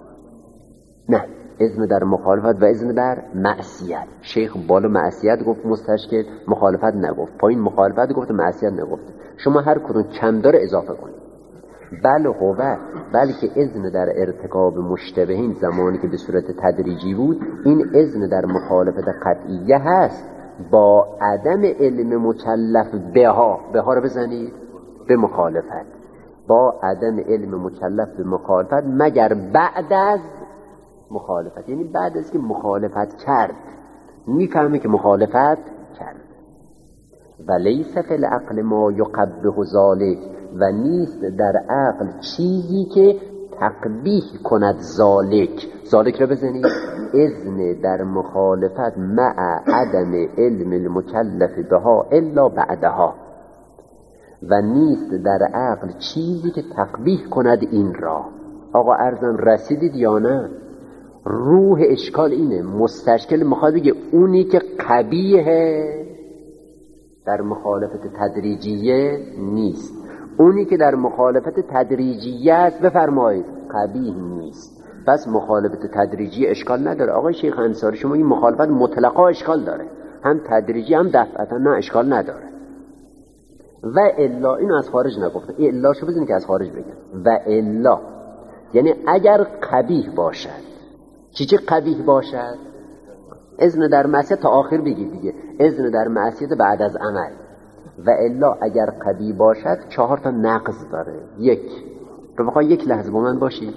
نه، اذن در مخالفت و اذن در معصیت. شیخ بالا معصیت گفت مستشکل، مخالفت نگفت، پایین مخالفت گفت معصیت نگفت. شما هر کدوم کم داره اضافه کنید. بل هو بلکه اذن در ارتکاب مشتبهین زمانی که به صورت تدریجی بود، این اذن در مخالفت قطعیه هست با عدم علم مکلف بها. بها رو بزنید به مخالفت، با عدم علم مکلف به مخالفت مگر بعد از مخالفت، یعنی بعد از که مخالفت کرد میفهمه که مخالفت کرد. و لیس فی العقل ما یقبح ذلک، و نیست در عقل چیزی که تقبیح کند ذالک. ذالک رو بزنید اذن در مخالفت مع عدم علم المکلف بها الا بعدها. و نیست در عقل چیزی که تقبیح کند این را. آقا عرضم رسیدید یا نه؟ روح اشکال اینه، مستشکل میخواد بگه اونی که قبیحه در مخالفت تدریجیه نیست، اونی که در مخالفت تدریجیه است بفرمایید قبیح نیست. پس مخالفت تدریجی اشکال نداره. آقای شیخ انصاری شما این مخالفت مطلقا اشکال داره، هم تدریجی هم دفعتا نه اشکال نداره. و الا اینو از خارج نگفته، الا شو بزنید که از خارج بگم. و الا یعنی اگر قبیح باشد. چی چی قبیح باشد؟ اذن در معصیت تا آخر بگید دیگه، اذن در معصیت بعد از عمل. و الا اگر قبیح باشد چهار تا نقض داره. یک رو بخواه یک لحظه با من باشید.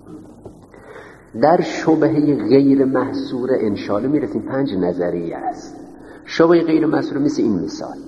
در شبهه غیر محصور انشاءالله میرسیم پنج نظریه است. شبهه غیر محصور مثل این مثال،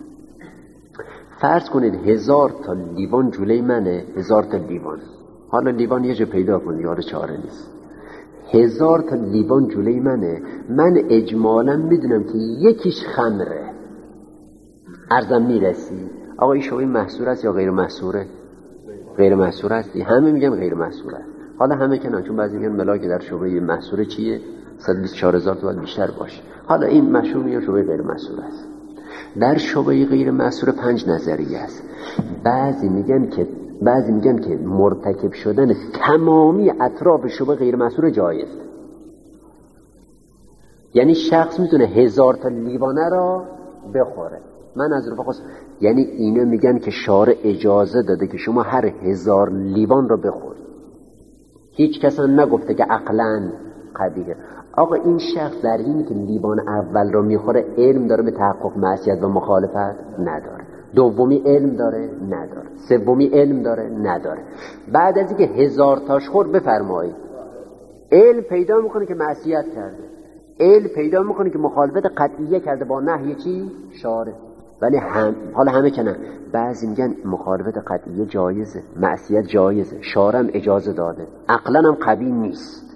فرض کنید هزار تا لیوان جلوی منه، هزار تا لیوان، حالا لیوان یه جا پیدا کنید یاره چاره نیست، هزار تا لیوان جلوی منه، من اجمالا میدونم که یکیش خمره، عرضم میرسی آقا این شبهه محصور است یا غیر محصوره؟ غیر محصور هستی، همه میگن غیر محصور است. حالا همه کنن، چون بعضی میگن ملاک در شبهه محصوره چیه؟ صد و بیست و چهار هزار تا باید بیشتر باشه. حالا این مشهور میگن شبهه غیر محصور است. در شبهه غیر محصور پنج نظریه است. بعضی میگن که بعضی میگن که مرتکب شدن تمامی اطراف شبهه غیر محصور جایز، یعنی شخص میتونه هزار تا لیوانه را بخوره. من از رو بخواست یعنی اینو میگن که شارع اجازه داده که شما هر هزار لیوان را بخورید، هیچ کس هم نگفته که عقلاً قبیحه. آقا این شخص در اینی که لیوان اول را میخوره علم داره به تحقق معصیت و مخالفت؟ نداره. دومی علم داره؟ نداره. سومی علم داره؟ نداره. بعد از اینکه هزار تاش خورد بفرمایید علم پیدا میکنه که معصیت کرده، علم پیدا میکنه که مخالفت قطعیه کرده با نهی چی؟ شارع. ولی هم حالا همه کنن، بعضی میگن مخالفت قطعیه جایزه، معصیت جایزه، شارع هم اجازه داده، عقلا هم قوی نیست.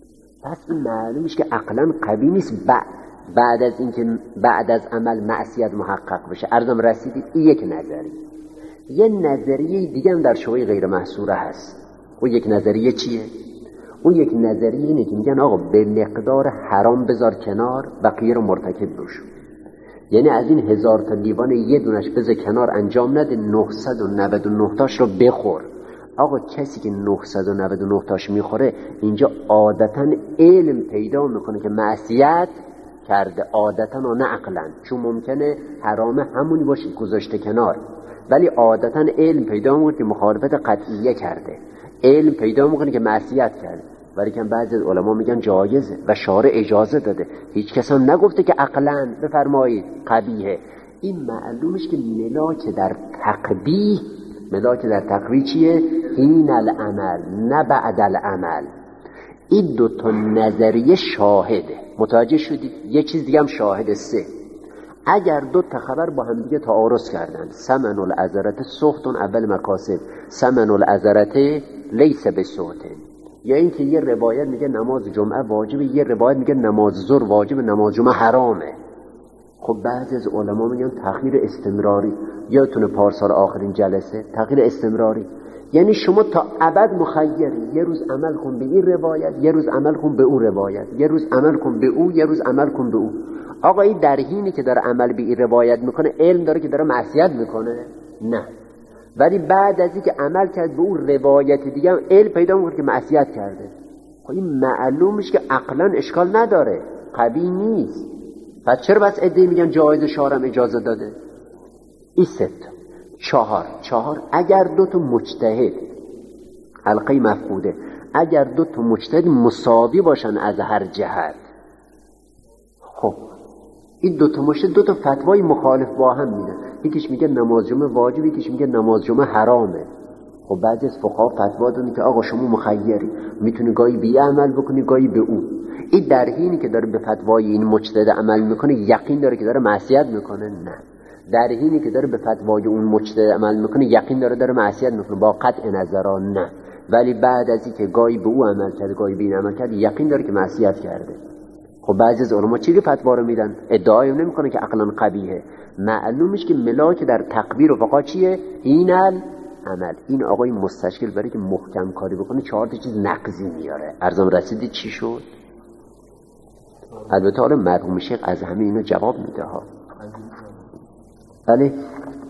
پس این معلومش که عقلا قوی نیست بعد بعد از اینکه بعد از عمل معصیت محقق بشه. عرضم رسیدید این یک نظریه. یه نظریه دیگه هم در شبهه غیر محصوره هست. اون یک نظریه چیه؟ اون یک نظریه اینه که میگن آقا به مقدار حرام بذار کنار، بقیه رو مرتکب بشو. یعنی از این هزار تا لیوان یه دونش بذار کنار، انجام نده، نهصد و نود و نه تاش رو بخور. آقا کسی که نهصد و نود و نه تاش میخوره اینجا عادتا علم پیدا میکنه که معصیت کرده، عادتا و نه عقلا، چون ممکنه حرام همونی باشه گذاشته کنار، ولی عادتا علم پیدا میکنه که مخالفت قطعیه کرده، علم پیدا میکنه که معصیت کرده. ولی که بعضی از علما میگن جایزه و شارع اجازه داده، هیچ کس هم نگفته که عقلا بفرمایید قبیحه. این معلومش که ملاک در تقبیح، ملاک در تقبیح چیه؟ این العمل نه بعد العمل. این دو تا نظریه شاهده، متوجه شدید؟ یه چیز دیگه هم شاهده. سه، اگر دو تا خبر با هم دیگه تعارض کردن، سمن العذرت سختون اول مکاسب، سمن العذرت لیس بسوته، یا اینکه یه روایت میگه نماز جمعه واجبه، یه روایت میگه نماز ظهر واجبه، نماز جمعه حرامه. خب بعضی از علما میگن تأخیر استمراری، یادتونه پارسال آخرین جلسه تأخیر استمراری، یعنی شما تا ابد مخیری، یه روز عمل کن به این روایت، یه روز عمل کن به اون روایت، یه روز عمل کن به او، یه روز عمل کن به او. آقا این در حینی که داره عمل به این روایت میکنه علم داره که داره معصیت میکنه؟ نه. ولی بعد از اینکه عمل کرد به اون روایت دیگه هم علم پیدا میکنه که معصیت کرده. خب این معلومش که عقلا اشکال نداره، قوی نیست. پس چرا بس عده میگن جایز، شارع اجازه داده؟ این سه. چهار چهار اگر دو تا مجتهد، حلقه مفقوده، اگر دو تا مجتهد مساوی باشن از هر جهت، خب این دو تا مجتهد دو تا فتوای مخالف با هم میدن، یکیش میگه نماز جمعه واجبه، یکیش میگه نماز جمعه حرامه. خب بعضی از فقها فتوا دادن که آقا شما مخیری، میتونی گاهی به عمل بکنی گاهی به اون. این در حینی که داره به فتوای این مجتهد عمل میکنه یقین داره که داره معصیت میکنه؟ نه. در حینی که داره به فتوای اون مجتهد عمل میکنه یقین داره داره معصیت میکنه با قطع نظران؟ نه. ولی بعد از اینکه گاهی به او عمل کرده گاهی به این عمل کرده یقین داره که معصیت کرده. خب بعضی از علما چی فتوا رو میدن؟ ادعایی نمیکنه که عقلا قبیحه، معلومش که ملاک در تکبیر و فقط چیه؟ این عمل. این آقای مستشکل برای که محکم کاری بکنه چهار تا چیز نقضی میاره. ارزم رسیدید چی شد؟ البته حالا مرحوم شیخ از همه اینو جواب میده ها. بله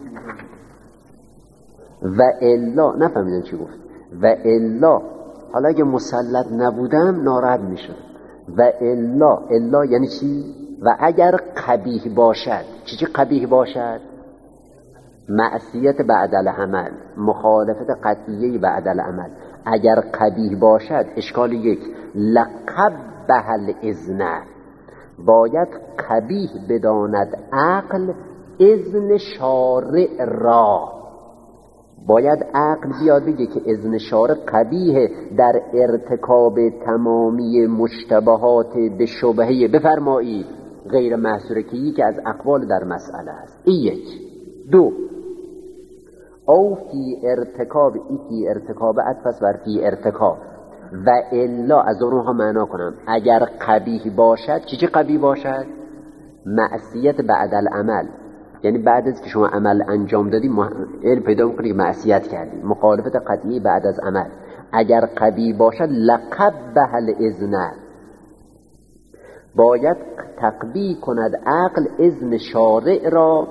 و الا نفهمیدن چی گفت. و الا حالا اگه مسلط نبودم ناراحت میشد. و الا الا یعنی چی؟ و اگر قبیح باشد. چی چی قبیح باشد؟ معصیت بعد العمل، مخالفت قطعیه بعد العمل. اگر قبیح باشد اشکال یک، لقبح الاذن، باید قبیح بداند عقل اذن شارع را. باید عقل بیاد بگه که اذن شارع قبیح در ارتکاب تمامی مشتبهات به شبهه بفرمایید غیر محصوره که از اقوال در مسئله است. این یک. دو، او فی ارتکاب، ای فی ارتکاب اتفس بر فی ارتکاب. و الا از اونها معنا کنم اگر قبیح باشد. چی چی قبیح باشد؟ معصیت بعد العمل، یعنی بعد از که شما عمل انجام دادی علم پیدا میکنی که معصیت کردی، مخالفت قطعی بعد از عمل. اگر قبیح باشد لقبح الاذن، باید تقبیح کند عقل اذن شارع را.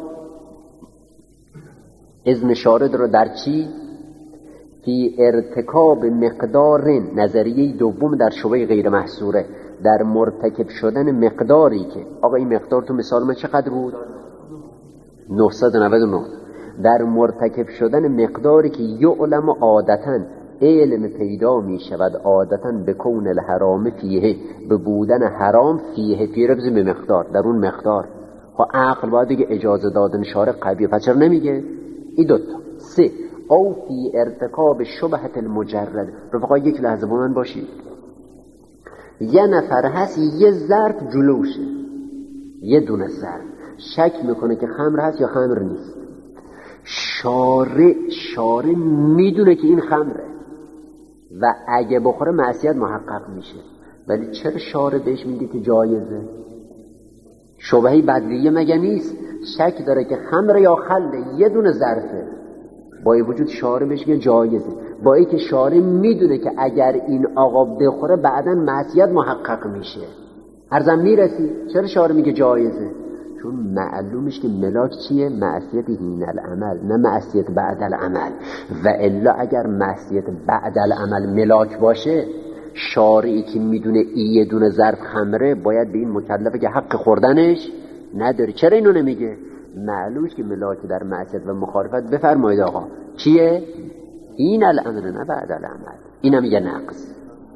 اذن شارع را در چی؟ فی ارتکاب مقدار، نظریه دوم در شبهه غیر محصوره، در مرتکب شدن مقداری که آقا این مقدار تو مثال من چقدر بود؟ نهصد و نود و نه. در مرتکب شدن مقداری که یعلم عادتاً، علم پیدا می شود عادتاً به کون الحرام فیه، به بودن حرام فیه، فیه ربز به مقدار، در اون مقدار. خب عقل باید دیگه اجازه دادن شارع قبیه، پس چرا نمیگه؟ این دوتا. سه، او فی ارتکاب شبهت المجرد. رفقا یک لحظه با من باشید. یه نفر هست یه ظرف جلوشه، یه دونه ظرف، شک میکنه که خمر هست یا خمر نیست. شارع شارع میدونه که این خمره و اگه بخوره معصیت محقق میشه، ولی چرا شارع بهش میگه که جایزه؟ شبهه بدلیه مگه نیست؟ شک داره که خمره یا خله، یه دونه ظرفه، با این وجود شارع بهش میگه جایزه، با این که شارع میدونه که اگر این آقا بخوره بعداً معصیت محقق میشه. ارزم میرسی چرا شارع میگه جایزه؟ چون معلومش که ملاک چیه؟ معصیت هین العمل، نه معصیت بعد العمل. و الا اگر معصیت بعد العمل ملاک باشه، شارعی که میدونه این یه دونه ظرف خمره باید به این مکلفه که حق خوردنش نداره. چرا اینو نمیگه؟ معلومش که ملاک در معصیت و مخالفت. بفرمایید آقا چیه؟ این الامر نه بعد العمل. اینم یه نقص.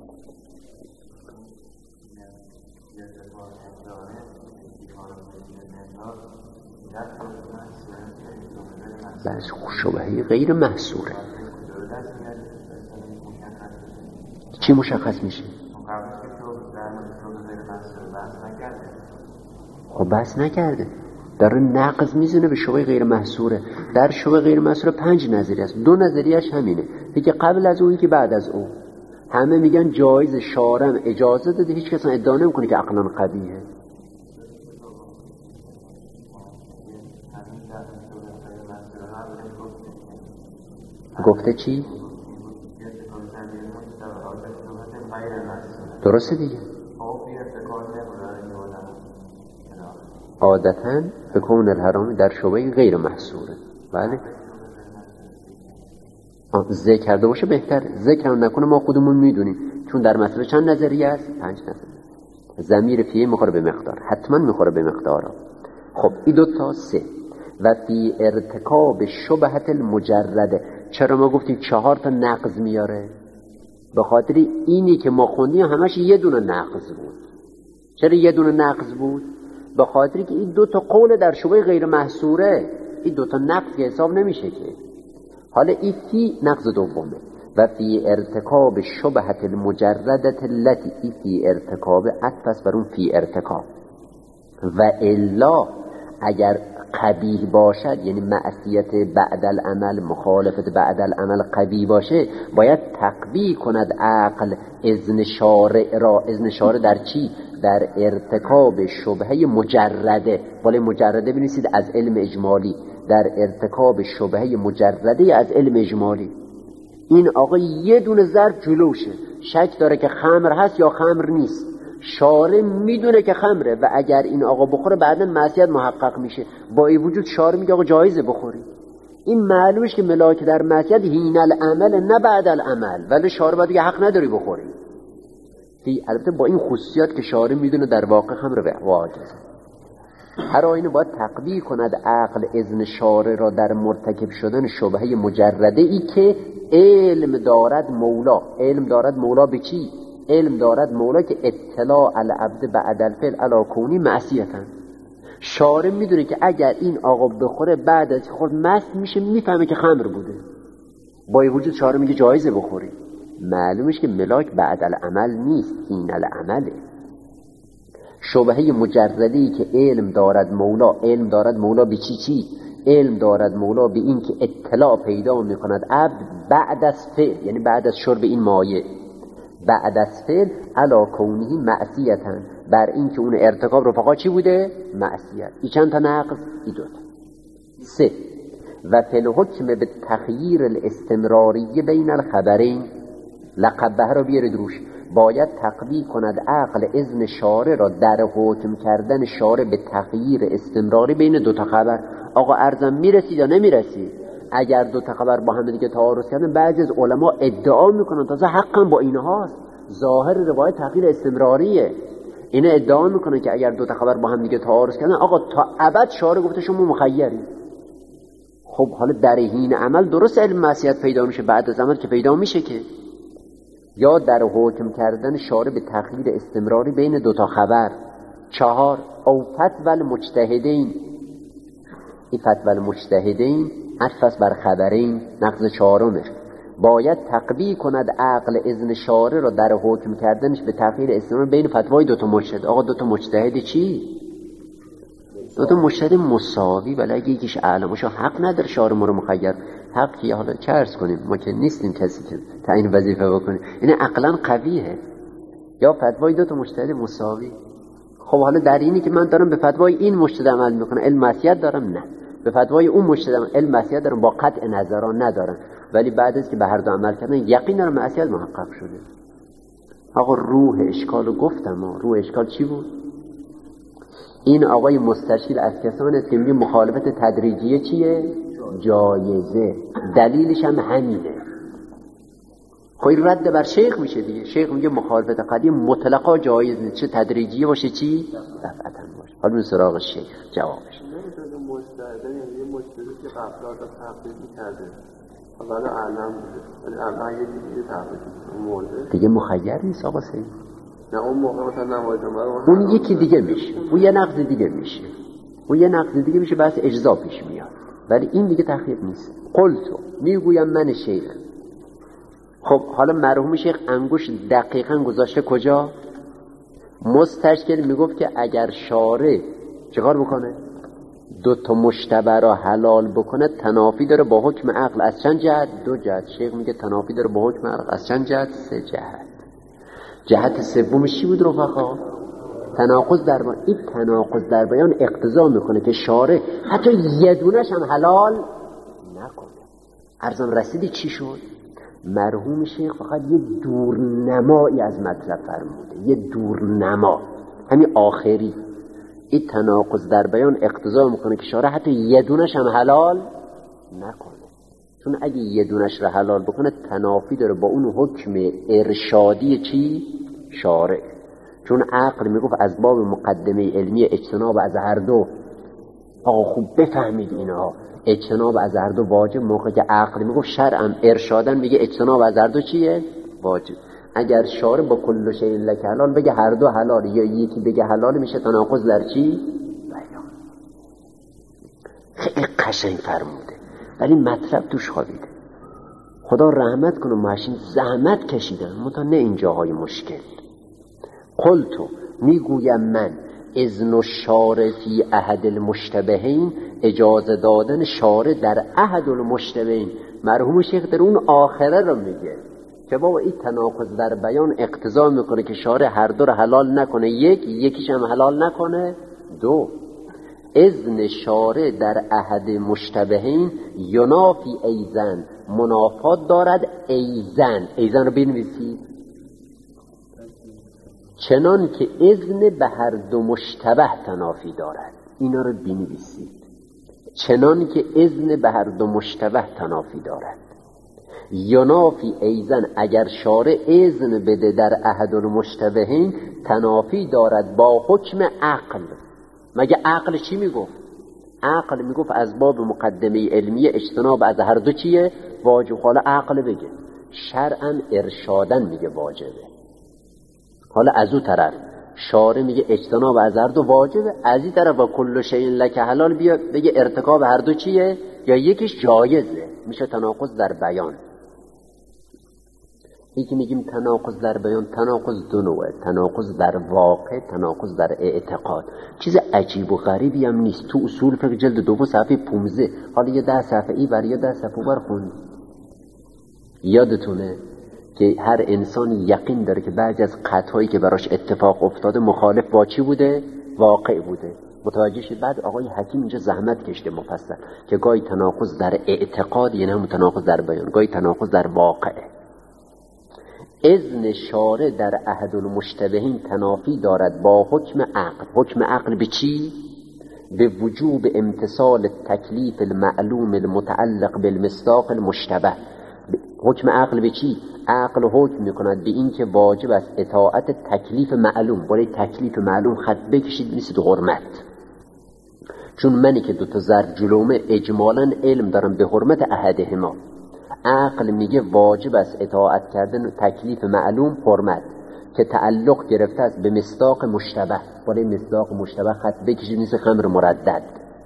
بس شبهه غیر محصوره. چی مشخص میشه؟ خب بس نکرده، داره نقض میزنه به شبهه غیر محصوره. در شبهه غیر محصوره پنج نظریه است، دو نظریهش همینه، یکی قبل از اون، یکی بعد از اون. همه میگن جایز، شارع اجازه داده، هیچ کس ادعا نمیکنه که عقلا قبیحه. گفته چی؟ درسته دیگه. عادتاً بکون الحرام در شبهه غیر محصوره. بله ذکر کرده باشه بهتر، ذکر هم نکنه ما خودمون میدونیم، چون در مسئله چند نظریه است؟ پنج نظریه. ضمیر فیه میخوره به مقدار، حتما میخوره به مقدار. خب این دو تا. سه، و فی ارتکاب شبهت المجرده. چرا ما گفتیم چهار تا نقض میاره؟ به خاطر اینی که ما خوندیم همش یه دونه نقض بود. چرا یه دونه نقض بود؟ به خاطر که این دو تا قول در شبهه غیر محصوره، این دو تا نقض که حساب نمیشه که. حالا این فی نقض دومه. و فی ارتکاب شبهت المجردت التي، ای فی ارتکاب عطف بر اون فی ارتکاب. و الا اگر قبیح باشد، یعنی معصیت بعد العمل، مخالفت بعد العمل قبیح باشه، باید تقبیح کند عقل اذن شارع را. اذن شارع در چی؟ در ارتکاب شبهه مجرده، بالای مجرده بنویسید از علم اجمالی، در ارتکاب شبهه مجرده از علم اجمالی. این آقا یه دونه ظرف جلوشه، شک داره که خمر هست یا خمر نیست، شارع میدونه که خمره و اگر این آقا بخوره بعدا معصیت محقق میشه، با این وجود شارع میگه آقا جایزه بخوری. این معلومش که ملاک در معصیت هین العمل نه بعد العمل، ولی شارع باید دیگه حق نداری بخوری. البته با این خصوصیات که شارع میدونه در واقع خمر واجبه. هر آینه باید تقویه کند عقل اذن شارع را در مرتکب شدن شبهه مجرده ای که علم دارد مولا. علم دارد مولا به چی؟ علم دارد مولا که اطلاع العبد بعد الفعل علی کونی معصیتن. شارع میدونه که اگر این آقا بخوره بعد از خورد مست میشه، میفهمه که خمر بوده، با این وجود شارع میگه جایزه بخوری. معلومش که ملاک بعد العمل نیست، این العمله. شبهه مجردی که علم دارد مولا، علم دارد مولا به چی چی؟ علم دارد مولا به این که اطلاع پیدا میکند عبد بعد از فعل، یعنی بعد از شرب این مایه، بعد از فعل علا کونهی معصیتن، بر این که اون ارتکاب رفقا چی بوده؟ معصیت. ای چند تا نقض؟ ای دوتا. سه، و فی الحکم به تخییر الاستمراری بین الخبرین، لقبه رو بیارید روش، باید تقویه کند عقل اذن شارع را در حکم کردن شارع به تغییر استمراری بین دو تا خبر. آقا ارزم میرسید یا نمیرسید؟ اگر دو تا خبر با هم دیگه تعارض کردن، بعضی از علما ادعا میکنن تازه حقا با اینهاست، ظاهر روایت تغییر استمراریه. اینا ادعا میکنن که اگر دو تا خبر با هم دیگه تعارض کردن، آقا تا ابد شارع گفته شما مخیری. خب حالا در حین عمل درست علم معصیت پیدا میشه، بعد از عمل که پیدا میشه که. یا در حکم کردن شارع به تغییر استمراری بین دو تا خبر. چهار، او فتوى المجتهدین، این فتوى المجتهدین عطف بر خبرین، نقض چهارمش. باید تقویه کند عقل اذن شارع را در حکم کردنش به تغییر استمراری بین فتوای دو تا مجتهد. آقا دو تا مجتهد چی؟ دو تا مجتهد مساوی، ولی اگه یکیش اعلم باشه حق نداره شارع ما رو مخیر. حق که حالا چه عرض کنیم، ما که نیستیم کسی که تعیین وظیفه بکنیم، این عقلا قویه. یا فتوای دو تا مجتهد مساوی. خب حالا در اینی که من دارم به فتوای این مجتهد عمل میکنم، علم معصیت دارم؟ نه. به فتوای اون مجتهد علم معصیت دارم، با قطع نظران ندارم، ولی بعد از که به هر دو عمل کردن یقین دارم معصیت محقق شده. آقا روح اشکالو گفتم. روح اشکال چی بود؟ این آقای مستشیل از کسانی است که میگه مخالفت تدریجیه چیه؟ جایزه. دلیلش هم همینه. خب این رد بر شیخ میشه دیگه. شیخ میگه مخالفت قدیم مطلقا جایز نیست، چه تدریجیه باشه چی؟ دفعتا باشه. حالا من سراغ شیخ جوابش. مجتهدن یعنی یه مجتهدی که قبلا تا تقلید می‌کرده، حالا علم بوده، ولی الان یه دیگه تقلید مورد دیگه مخیر نیست آقا سید. نه اون موقع مثلا نماز جمعه اون یکی دیگه میشه، اون یه نقض دیگه میشه، اون یه نقض دیگه میشه، بحث اجزا پیش میاد، ولی این دیگه تخییر نیست. قلتو، میگویم من شیخ. خب حالا مرحوم شیخ انگوش دقیقاً گذاشته کجا؟ مستشکل میگفت که اگر شارع چیکار بکنه؟ دو تا مشتبه را حلال بکنه تنافی داره با حکم عقل. از چند جهت؟ دو جهت. شیخ میگه تنافی داره با حکم عقل. از چند جهت؟ سه جهت. جهت سومش چی بود رفقا؟ تناقض در بیان. این تناقض در بیان اقتضا میکنه که شارع حتی یه دونش هم حلال نکنه. عرضم رسیدی چی شد؟ مرحوم شیخ فقط یه دورنمایی از مطلب فرموده، یه دورنما، همین آخری. این تناقض در بیان اقتضا میکنه که شارع حتی یه دونش هم حلال نکنه، چون اگه یه دونش رو حلال بکنه تنافی داره با اون حکم ارشادی چی؟ شارع. چون عقل میگفت از باب مقدمه علمی اجتناب از هر دو. آقا خوب بفهمید اینها، اجتناب از هر دو واجب. موقع که عقل میگفت شرعم ارشادن میگه اجتناب از هر دو چیه؟ واجب. اگر شارع با کل شیء لک حلال بگه هر دو حلال، یا یکی بگه حلال، میشه تناقض در چی؟ بیان. خیلی قشنگ فرموده، ولی مطلب توش خوابیده. خدا رحمت کنه، ماشین زحمت کشیدن متا نه اینجاهای مشکل. قلتو، میگویم من اذن الشارع فی احد المشتبهین، اجازه دادن شارع در احد المشتبهین. مرحوم شیخ در اون آخره رو میگه که بابا این تناقض در بیان اقتضا میکنه که شارع هر دو رو حلال نکنه، یک یکیش هم حلال نکنه، دو اذن شارع در احد مشتبهین ینافی ایزن، منافات دارد ایزن. ایزن رو بنویسید، چنان که اذن به هر دو مشتبه تنافی دارد. اینا رو بنویسید، چنان که اذن به هر دو مشتبه تنافی دارد. ینافی ایزن، اگر شارع اذن بده در احد المشتبهین تنافی دارد با حکم عقل. مگه عقل چی میگفت؟ عقل میگفت از باب مقدمه علمیه اجتناب از هر دو چیه؟ واجب. حالا عقل بگه، شرعا ارشادن میگه واجبه. حالا از اون طرف شارع میگه اجتناب از هر دو واجبه، از این طرف و کل شیء لک حلال بیا بگه ارتکاب هر دو چیه؟ یا یکیش جایزه. میشه تناقض در بیان. این که میگیم تناقض در بیان، تناقض دو نوعه، تناقض در واقع، تناقض در اعتقاد. چیز عجیب و غریبی هم نیست. تو اصول فقه جلد دوم صفحه پانزده، حالا یه ده صفحه ای بر یه ده صفحه بر خوند. یادتونه که هر انسانی یقین داره که بعضی از قطعایی که براش اتفاق افتاده مخالف با چی بوده؟ واقع بوده. متوجه شد؟ بعد آقای حکیم اینجا زحمت کشته مفصل که گاهی تناقض در اعتقاد یعنی هم تناقض در بیان، گاهی تناقض در واقعه. اذن شارع در احد المشتبهین تنافی دارد با حکم عقل. حکم عقل به چی؟ به وجوب امتثال تکلیف المعلوم المتعلق بالمصداق المشتبه. حکم عقل به چی؟ عقل حکم میکند به این که واجب است اطاعت تکلیف معلوم. برای تکلیف معلوم خط بکشید مثل حرمت. چون منی که دوتا ظرف جلومه اجمالا علم دارم به حرمت احدهما. عقل میگه واجب است اطاعت کردن تکلیف معلوم حرمت که تعلق گرفته است به مصداق مشتبه. برای مصداق مشتبه خط بکشید مثل خمر مردد.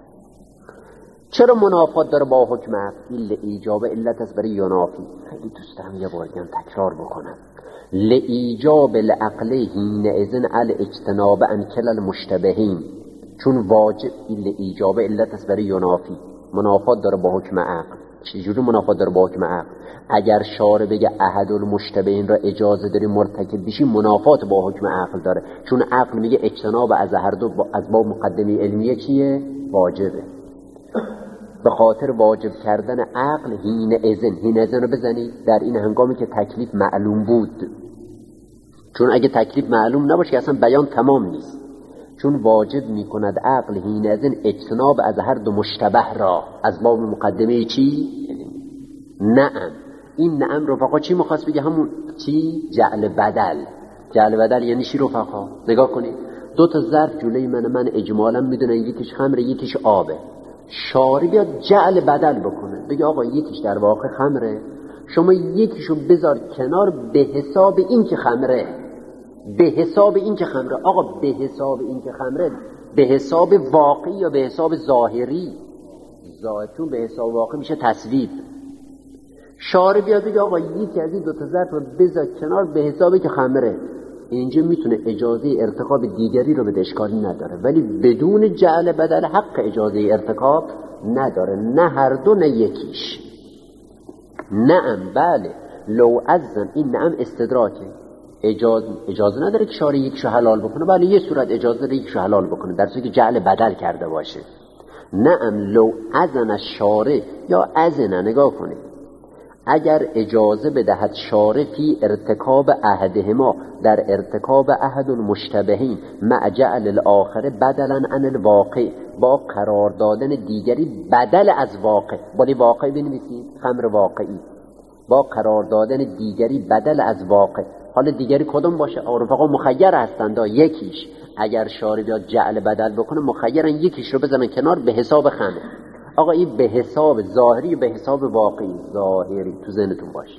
چرا منافات داره با حکم عقل؟ ایل ایجاب علت است برای ینافی. خیلی دوست دارم یه بار دیگه تکرار بکنم. لایجاب العقل حین اذن الاجتناب عن کل المشتبهین. چون واجب ایل ایجاب علت است برای ینافی. منافات داره با حکم عقل. چجوری منافات داره با حکم عقل؟ اگر شارع بگه احد المشتبهین را اجازه داری مرتکب بشی، منافات با حکم عقل داره. چون عقل میگه اجتناب از هر دو از باب مقدمه علمیه چیه؟ واجبه. به خاطر واجب کردن عقل حین اذن، حین اذن رو بزنید در این هنگامی که تکلیف معلوم بود. چون اگه تکلیف معلوم نباشه که اصلا بیان تمام نیست. چون واجب میکند عقل حین اذن اجتناب از هر دو مشتبه را از باب مقدمه چی؟ نعم. این نعم رفقا چی مخواست بگه؟ همون چی؟ جعل بدل. جعل بدل یعنی چی رفقا؟ نگاه کنید، دو تا ظرف جلوی من من اجمالا میدونن یکیش خمره یکیش آبه. شارع بیاد جعل بدل بکنه، بگه آقا یکیش در واقع خمره، شما یکیشو بذار کنار به حساب این که خمره. به حساب این که خمره. آقا به حساب این که خمره به حساب واقعی یا به حساب ظاهری؟ ظاهرتون به حساب واقعی میشه تصویب. شارع بیاد بگه آقا یکی از این دو تا ظرف رو بذار کنار به حسابی که خمره. اینجا میتونه اجازه ارتکاب دیگری رو بده، اشکالی نداره، ولی بدون جعل بدل حق اجازه ارتکاب نداره. نه هر دو نه یکیش. نعم بله. لو ازن، این نعم استدراکه. اجازه اجازه نداره که شارع یکیشو حلال بکنه، بله یه صورت اجازه داره یکیشو حلال بکنه در صورتی که جعل بدل کرده باشه. نعم لو ازن الشارع یا ازن، نگاه کنید، اگر اجازه بدهد شارع فی ارتکاب احدهما، در ارتکاب احد المشتبهین، مع جعل الاخر بدلا عن الواقع، با قرار دادن دیگری بدل از واقع. باید واقع بنویسید، خمر واقعی، با قرار دادن دیگری بدل از واقع. حالا دیگری کدوم باشه؟ رفقا مخیر هستند. یکیش اگر شارع بیاد جعل بدل بکنه مخیرن یکیش رو بزنن کنار به حساب خمر. آقا این به حساب ظاهری به حساب واقعی. ظاهری تو ذهنتون باشه.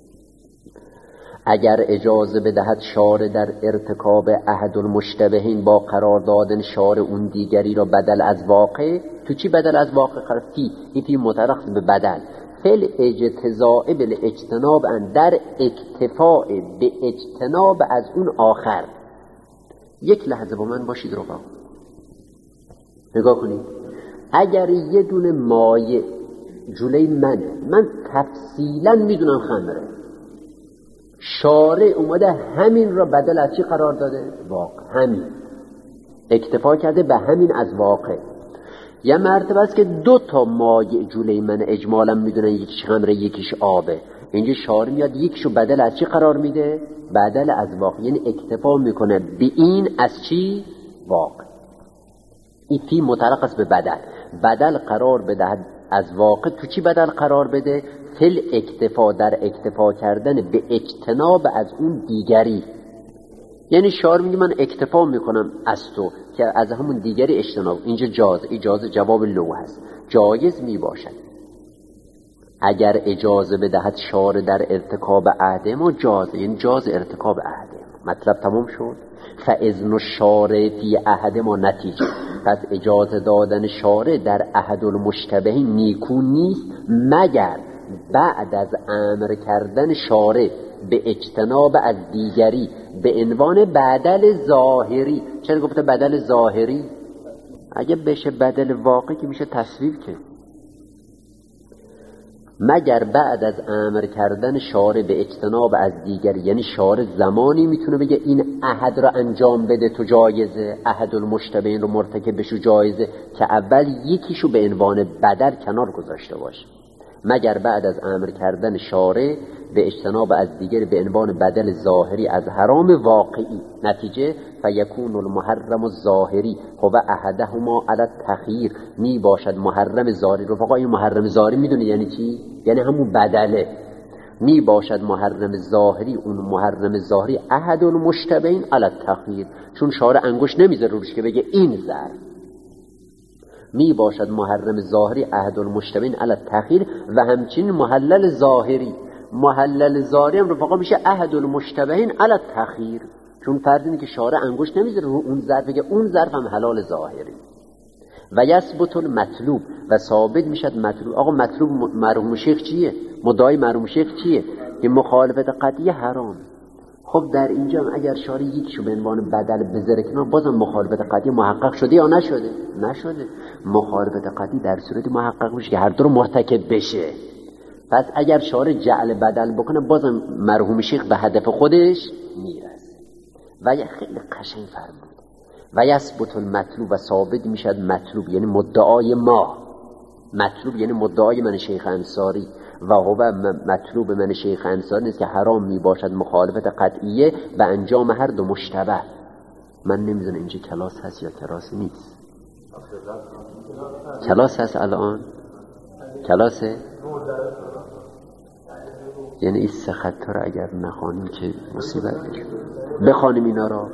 اگر اجازه بدهد شارع در ارتکاب احد المشتبهین، با قرار دادن شارع اون دیگری را بدل از واقع. تو چی بدل از واقع قرار؟ فی این فی مترخص به بدل. فل اجتزاء بل اجتناب ان، در اکتفاء به اجتناب از اون آخر. یک لحظه با من باشید رفقا، نگاه کنید. اگر یه دونه مایع جلوی منه، من تفصیلا میدونم خمره، شارع اومده همین را بدل از چی قرار داده؟ واقع. همین اکتفا کرده به همین از واقع. یه مرتبه است که دو تا مایع جلوی من اجمالا میدونن یکیش خمره یکیش آبه، اینجا شارع میاد یکیشو بدل از چی قرار میده؟ بدل از واقع. یعنی اکتفا میکنه به این از چی؟ واقع. این فی متعلق است به بدل. بدل قرار بده از واقع. تو چی بدل قرار بده؟ فل اکتفا، در اکتفا کردن به اجتناب از اون دیگری. یعنی شعار میگه من اکتفا میکنم از تو که از همون دیگری اجتناب. اینجا جاز، اجازه جواب لو هست، جایز میباشد اگر اجازه بدهد شارع در ارتکاب عهد ما جاز، یعنی جاز ارتکاب عهد ما. مطلب تمام شد. فاذن الشارع فی عهد ما نتیجه. پس اجازه دادن شارع در عهد المشتبه نیکو نیست مگر بعد از امر کردن شارع به اجتناب از دیگری به عنوان بدل ظاهری. چرا گفته بدل ظاهری؟ اگه بشه بدل واقعی که میشه تصویب که. مگر بعد از امر کردن شارع به اجتناب از دیگری، یعنی شارع زمانی میتونه بگه این عهد را انجام بده تو جایزه، عهد المشتبهین رو مرتکب بشو جایزه، که اول یکیشو به عنوان بدل کنار گذاشته باشه. مگر بعد از امر کردن شارع به اجتناب از دیگر به عنوان بدل ظاهری از حرام واقعی. نتیجه فیکون المحرم الظاهری هو احدهما علی التخییر. می باشد محرم ظاهری. رفقا این محرم ظاهری میدونی یعنی چی؟ یعنی همون بدله. می باشد محرم ظاهری، اون محرم ظاهری احد المشتبهین علی التخییر، چون شارع انگوش نمیذاره روش که بگه این ظرف. می باشد محرم ظاهری احد المشتبهین علی التخییر و همچنین محلل ظاهری. محلل ظاهری هم رفقا میشه احد المشتبهین علی التخییر، چون فرض اینه که شارع انگوش نمیذاره رو اون ظرف بگه اون ظرف هم حلال ظاهری. و یثبت المطلوب، و ثابت میشد مطلوب. آقا مطلوب مرحوم شیخ چیه؟ مدعای مرحوم شیخ چیه؟ که مخالفت قطعی حرام. خب در اینجا هم اگر شارع یکیشو به عنوان بدل بذاره کنار، بازم مخالفت قطعی محقق شده یا نشده؟ نشده. مخالفت قطعی در صورت محقق میشه که هر دو رو مرتکب بشه. پس اگر شارع جعل بدل بکنه، بازم مرحوم شیخ به هدف خودش میرسه. و خیلی قشنگ فرمود و یثبت المطلوب، و ثابت میشد مطلوب، یعنی مدعای ما. مطلوب یعنی مدعای من شیخ انصاری، و هو مطلوب من شیخ انصاری نیست که حرام میباشد مخالفت قطعیه به انجام هر دو مشتبه. من نمیدونم اینجا کلاس هست یا کلاس نیست. کلاس هست الان؟ کلاسه؟ یعنی این سه خطا رو اگر نخوانیم که مصیبت میشه. بخوانیم اینا رو.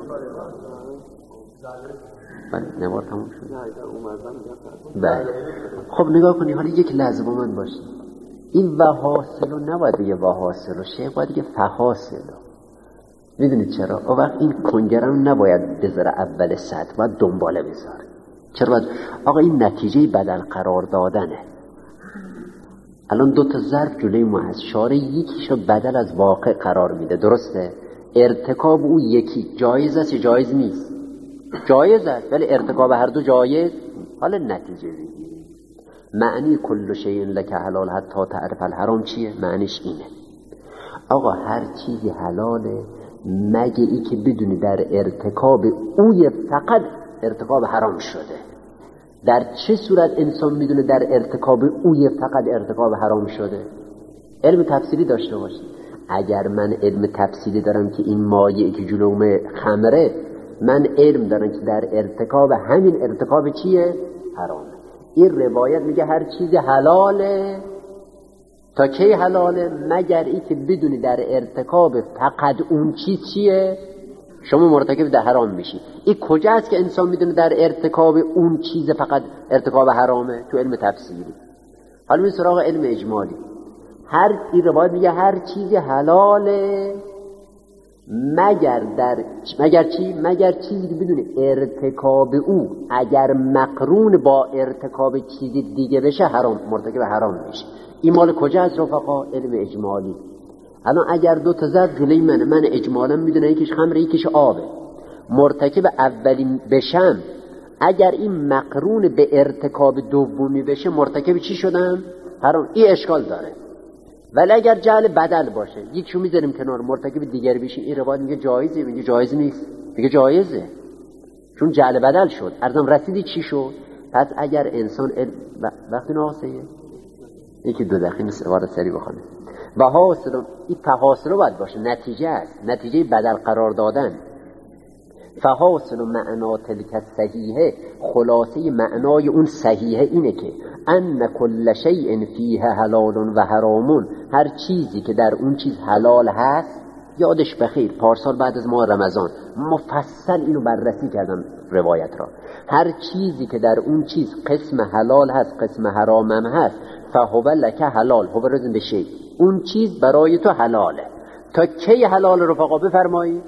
بله نوار تموم شد. بله خب نگاه کنی، حالا یک لحظه با من باشی. این وحاصل رو نباید بگه وحاصل رو، شیخ باید بگه فحاصل رو. میدونید چرا؟ او وقت این کنگرم نباید بذاره اول سطح، باید دنباله بذاره. چرا باید؟ آقا این نتیجه بدل قرار دادنه. الان دو تا ظرف جلوی ما هست، شارع یکیشو بدل از واقع قرار میده، درسته؟ ارتکاب او یکی جایز است یا جایز نیست؟ جایز است، ولی ارتکاب هر دو جایز. حالا نتیجه بگیریم. معنی کل شیء لک حلال حتی تعرف الحرام چیه؟ معنیش اینه آقا هر چیزی حلاله مگه ای که بدونی در ارتکاب اوی فقط ارتکاب حرام شده. در چه صورت انسان میدونه در ارتکاب اوی فقط ارتکاب حرام شده؟ علم تفسیری داشته باشی. اگر من علم تفسیری دارم که این مایعی که جلوم خمره، من علم دارم که در ارتکاب همین ارتکاب چیه؟ حرامه. این روایت میگه هر چیز حلاله تا کی حلاله؟ مگر ای که بدونی در ارتکاب فقط اون چیز چیه؟ شما مرتکب در حرام میشی. این کجاست که انسان میدونه در ارتکاب اون چیز فقط ارتکاب حرامه؟ تو علم تفسیری. حالا می سراغ علم اجمالی. هر این روایت میگه هر چیز حلاله مگر در مگر چی؟ مگر چیزی که بدونی ارتکاب او اگر مقرون با ارتکاب چیزی دیگه بشه حرام، مرتکب حرام میشه. این مال کجا از رفقا؟ علم اجمالی. الان اگر دو تا ظرف جلوی منه، من اجمالا میدونم یکیش خمره یکیش آبه، مرتکب اولین بشم، اگر این مقرون به ارتکاب دومی بشه مرتکب چی شدم؟ حرام. این اشکال داره. ولی اگر جعل بدل باشه، یکیشو میذاریم کنار مرتکب دیگری بشین، این روایت میگه جایزه، میگه جایز نیست، میگه جایزه، چون جعل بدل شد. ارزم رسیدی چی شد؟ پس اگر انسان ال... وقتی ناسیه یکی دو دقیقه نیست وارد سری بخونه و حاصل این فحاصل باید باشه، نتیجه است، نتیجه بدل قرار دادن. فحاصل معنا تلک صحیحه، خلاصه معنای اون صحیحه اینه که ان کل شیء فیه حلال و حرام، هر چیزی که در اون چیز حلال هست. یادش بخیر پارسال بعد از ماه رمضان مفصل اینو بررسی کردم روایت را. هر چیزی که در اون چیز قسم حلال هست قسم حرام هم هست، فهو لک حلال، هو رزن بشی، اون چیز برای تو حلاله. تا کی حلال رفقا بفرمایید؟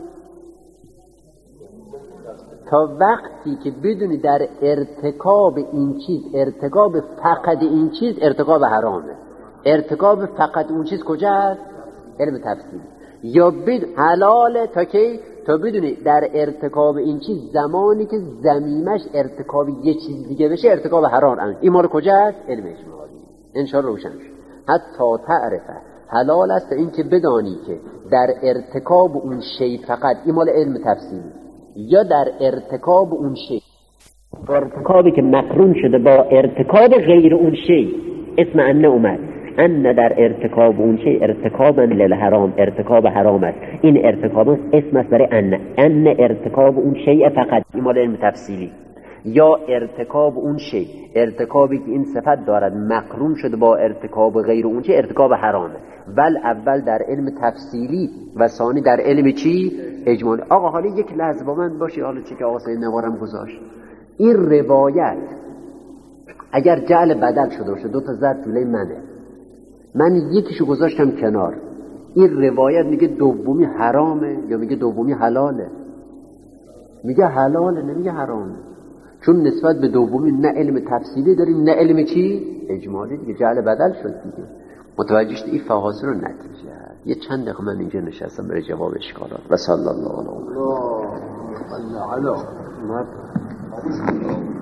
تا وقتی که بدونی در ارتکاب این چیز، ارتکاب فقط این چیز ارتکاب حرامه. ارتکاب فقط اون چیز کجا است؟ علم تفسیر. یا بد حلاله تا کی؟ تا بدونی در ارتکاب این چیز زمانی که ضمیمش ارتکاب یه چیز دیگه بشه ارتکاب حرام. این مال کجا است؟ علم اجمالی. انشاءالله روشن شد. حتی تعرفه، حلال است این که بدانی که در ارتکاب اون شی فقط، این مال علم تفسیری، یا در ارتکاب اون شی، ارتکابی که مقرون شده با ارتکاب غیر اون شی، اسم انه اومد، ان در ارتکاب اون شی ارتکابا للحرام، ارتکاب حرام است. این ارتکاب اسم است برای ان، ان ارتکاب اون شی فقط، این مال علم تفسیری. یا ارتکاب اون شی، ارتکابی که این صفت دارد مقرون شده با ارتکاب غیر اون شی، ارتکاب حرامه. ول اول در علم تفصیلی و ثانی در علم چی؟ اجمالی. آقا حالا یک لحظه با من باشی، حالا چی که آقا سید نوارم گذاشت، این روایت اگر جعل بدل شده باشه، دو تا ضرب جلوی منه، من یکیشو گذاشتم کنار، این روایت میگه دومی حرامه یا میگه دومی حلاله؟ میگه حلاله، نمیگه حرامه، چون نسبت به دومی نه علم تفصیلی داریم نه علم چی؟ اجمالی. دیگه جعل بدل شد دیگه. متوجه شد؟ این فحاصل رو نتیجه. یه چند دقیقه من اینجا نشستم برای جواب اشکالات. و صلی الله علیه و آله.